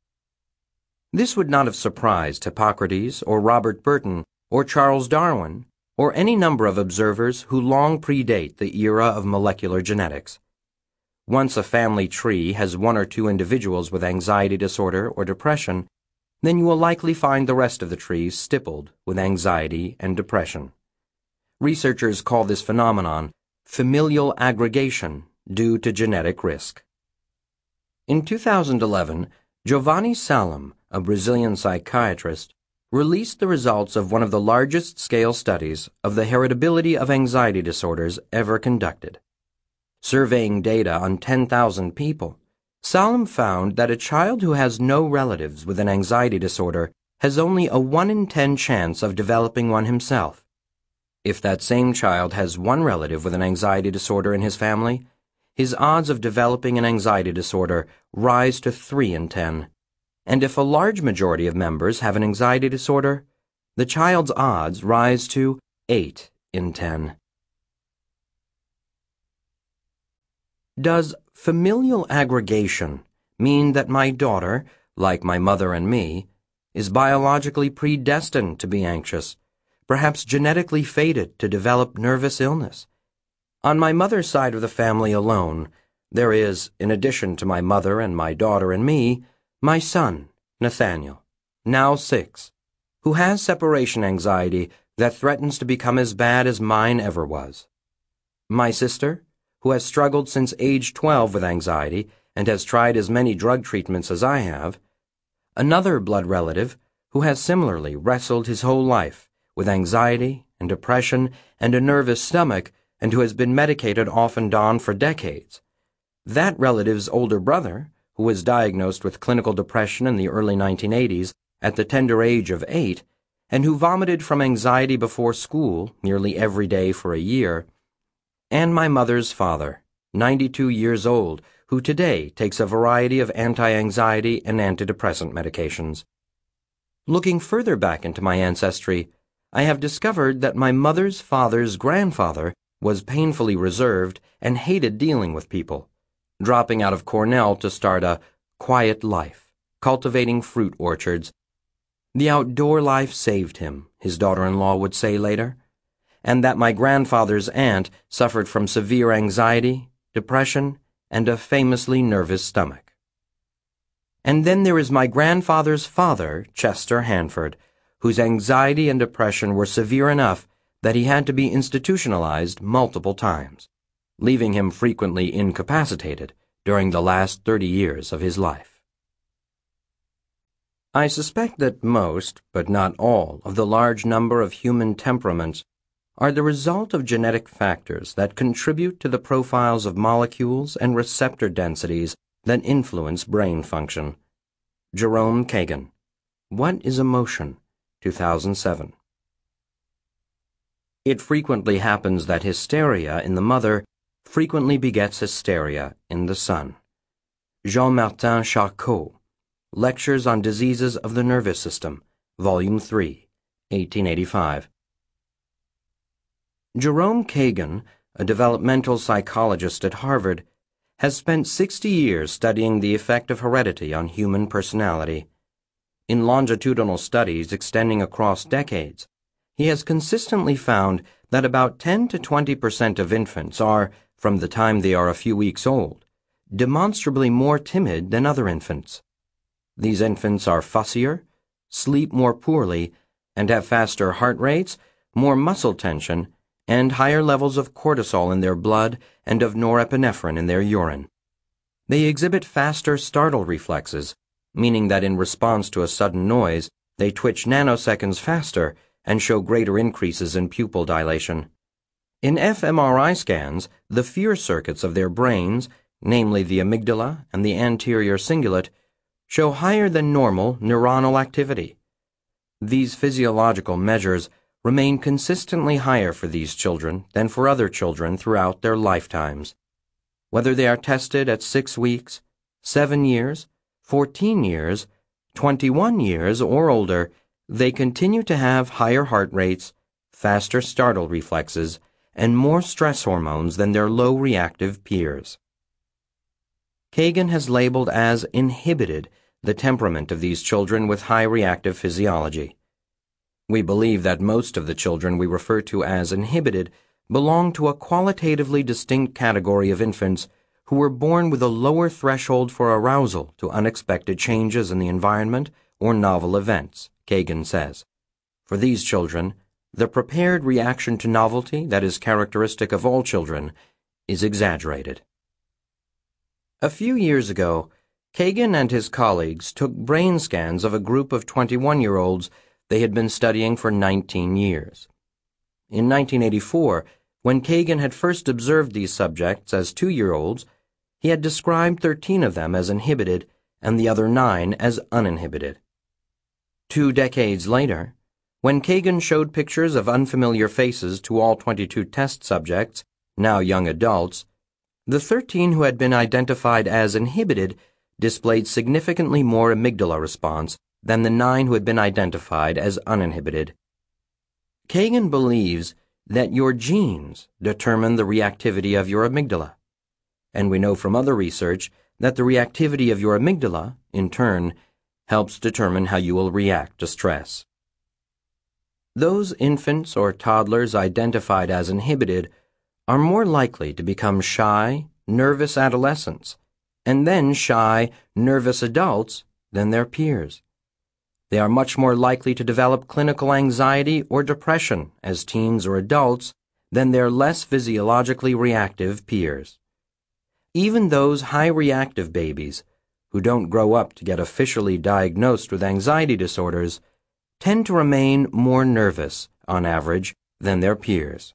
This would not have surprised Hippocrates or Robert Burton or Charles Darwin or any number of observers who long predate the era of molecular genetics. Once a family tree has one or two individuals with anxiety disorder or depression, then you will likely find the rest of the tree stippled with anxiety and depression. Researchers call this phenomenon familial aggregation due to genetic risk. In two thousand eleven, Giovanni Salem, a Brazilian psychiatrist, released the results of one of the largest scale studies of the heritability of anxiety disorders ever conducted. Surveying data on ten thousand people, Salem found that a child who has no relatives with an anxiety disorder has only a one in ten chance of developing one himself. If that same child has one relative with an anxiety disorder in his family, his odds of developing an anxiety disorder rise to three in ten. And if a large majority of members have an anxiety disorder, the child's odds rise to eight in ten. Does familial aggregation mean that my daughter, like my mother and me, is biologically predestined to be anxious, perhaps genetically fated to develop nervous illness? On my mother's side of the family alone, there is, in addition to my mother and my daughter and me, my son, Nathaniel, now six, who has separation anxiety that threatens to become as bad as mine ever was. My sister, who has struggled since age twelve with anxiety and has tried as many drug treatments as I have. Another blood relative who has similarly wrestled his whole life with anxiety and depression and a nervous stomach and who has been medicated off and on for decades. That relative's older brother, who was diagnosed with clinical depression in the early nineteen eighties at the tender age of eight, and who vomited from anxiety before school nearly every day for a year, and my mother's father, ninety-two years old, who today takes a variety of anti-anxiety and antidepressant medications. Looking further back into my ancestry, I have discovered that my mother's father's grandfather was painfully reserved and hated dealing with people, dropping out of Cornell to start a quiet life, cultivating fruit orchards. The outdoor life saved him, his daughter-in-law would say later, and that my grandfather's aunt suffered from severe anxiety, depression, and a famously nervous stomach. And then there is my grandfather's father, Chester Hanford, whose anxiety and depression were severe enough that he had to be institutionalized multiple times, leaving him frequently incapacitated during the last thirty years of his life. I suspect that most, but not all, of the large number of human temperaments are the result of genetic factors that contribute to the profiles of molecules and receptor densities that influence brain function. Jerome Kagan, What is Emotion? two thousand seven. It frequently happens that hysteria in the mother frequently begets hysteria in the son. Jean-Martin Charcot, Lectures on Diseases of the Nervous System, Volume three, eighteen eighty-five. Jerome Kagan, a developmental psychologist at Harvard, has spent sixty years studying the effect of heredity on human personality. In longitudinal studies extending across decades, he has consistently found that about ten to twenty percent of infants are, from the time they are a few weeks old, demonstrably more timid than other infants. These infants are fussier, sleep more poorly, and have faster heart rates, more muscle tension, and higher levels of cortisol in their blood and of norepinephrine in their urine. They exhibit faster startle reflexes, meaning that in response to a sudden noise, they twitch nanoseconds faster and show greater increases in pupil dilation. In fMRI scans, the fear circuits of their brains, namely the amygdala and the anterior cingulate, show higher than normal neuronal activity. These physiological measures remain consistently higher for these children than for other children throughout their lifetimes. Whether they are tested at six weeks, seven years, fourteen years, twenty-one years, or older, they continue to have higher heart rates, faster startle reflexes, and more stress hormones than their low reactive peers. Kagan has labeled as inhibited the temperament of these children with high reactive physiology. We believe that most of the children we refer to as inhibited belong to a qualitatively distinct category of infants who were born with a lower threshold for arousal to unexpected changes in the environment or novel events, Kagan says. For these children, the prepared reaction to novelty that is characteristic of all children is exaggerated. A few years ago, Kagan and his colleagues took brain scans of a group of twenty-one-year-olds they had been studying for nineteen years. In nineteen eighty-four, when Kagan had first observed these subjects as two-year-olds, he had described thirteen of them as inhibited and the other nine as uninhibited. Two decades later, when Kagan showed pictures of unfamiliar faces to all twenty-two test subjects, now young adults, the thirteen who had been identified as inhibited displayed significantly more amygdala response than the nine who had been identified as uninhibited. Kagan believes that your genes determine the reactivity of your amygdala, and we know from other research that the reactivity of your amygdala, in turn, helps determine how you will react to stress. Those infants or toddlers identified as inhibited are more likely to become shy, nervous adolescents, and then shy, nervous adults than their peers. They are much more likely to develop clinical anxiety or depression as teens or adults than their less physiologically reactive peers. Even those high reactive babies, who don't grow up to get officially diagnosed with anxiety disorders, tend to remain more nervous, on average, than their peers.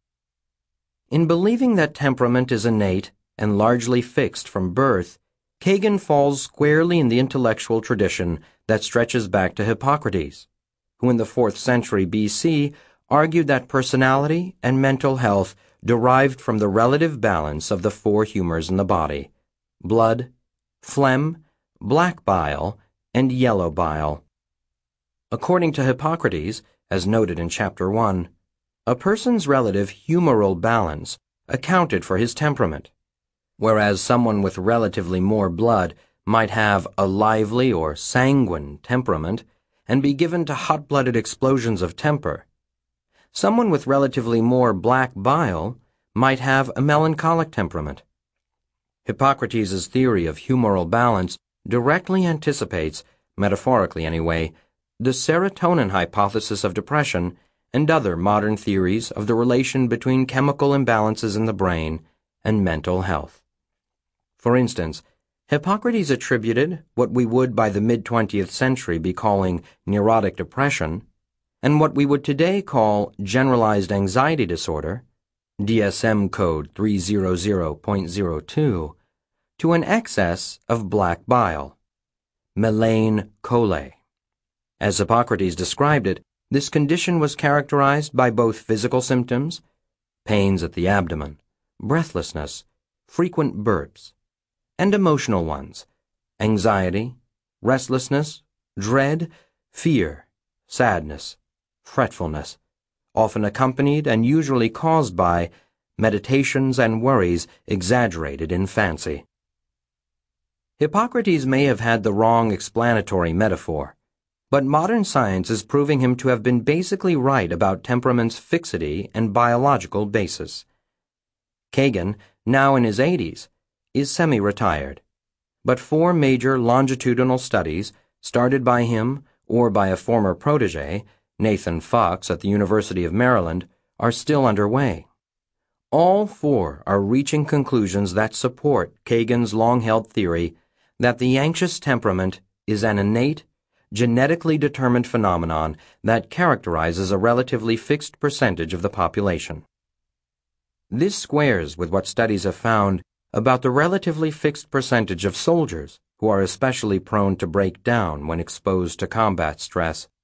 In believing that temperament is innate and largely fixed from birth, Kagan falls squarely in the intellectual tradition that stretches back to Hippocrates. who in the fourth century B C argued that personality and mental health derived from the relative balance of the four humors in the body: blood, phlegm, black bile, and yellow bile. According to Hippocrates, as noted in Chapter one, a person's relative humoral balance accounted for his temperament, whereas someone with relatively more blood might have a lively or sanguine temperament and be given to hot-blooded explosions of temper. Someone with relatively more black bile might have a melancholic temperament. Hippocrates' theory of humoral balance directly anticipates, metaphorically anyway, the serotonin hypothesis of depression and other modern theories of the relation between chemical imbalances in the brain and mental health. For instance, Hippocrates attributed what we would by the mid-twentieth century be calling neurotic depression, and what we would today call generalized anxiety disorder, D S M code three hundred point zero two, to an excess of black bile, mélane cholae. As Hippocrates described it, this condition was characterized by both physical symptoms, pains at the abdomen, breathlessness, frequent burps, and emotional ones, anxiety, restlessness, dread, fear, sadness, fretfulness, often accompanied and usually caused by meditations and worries exaggerated in fancy. Hippocrates may have had the wrong explanatory metaphor, but modern science is proving him to have been basically right about temperament's fixity and biological basis. Kagan, now in his eighties, is semi-retired, but four major longitudinal studies, started by him or by a former protege, Nathan Fox at the University of Maryland, are still underway. All four are reaching conclusions that support Kagan's long-held theory that the anxious temperament is an innate, genetically determined phenomenon that characterizes a relatively fixed percentage of the population. This squares with what studies have found about the relatively fixed percentage of soldiers who are especially prone to break down when exposed to combat stress.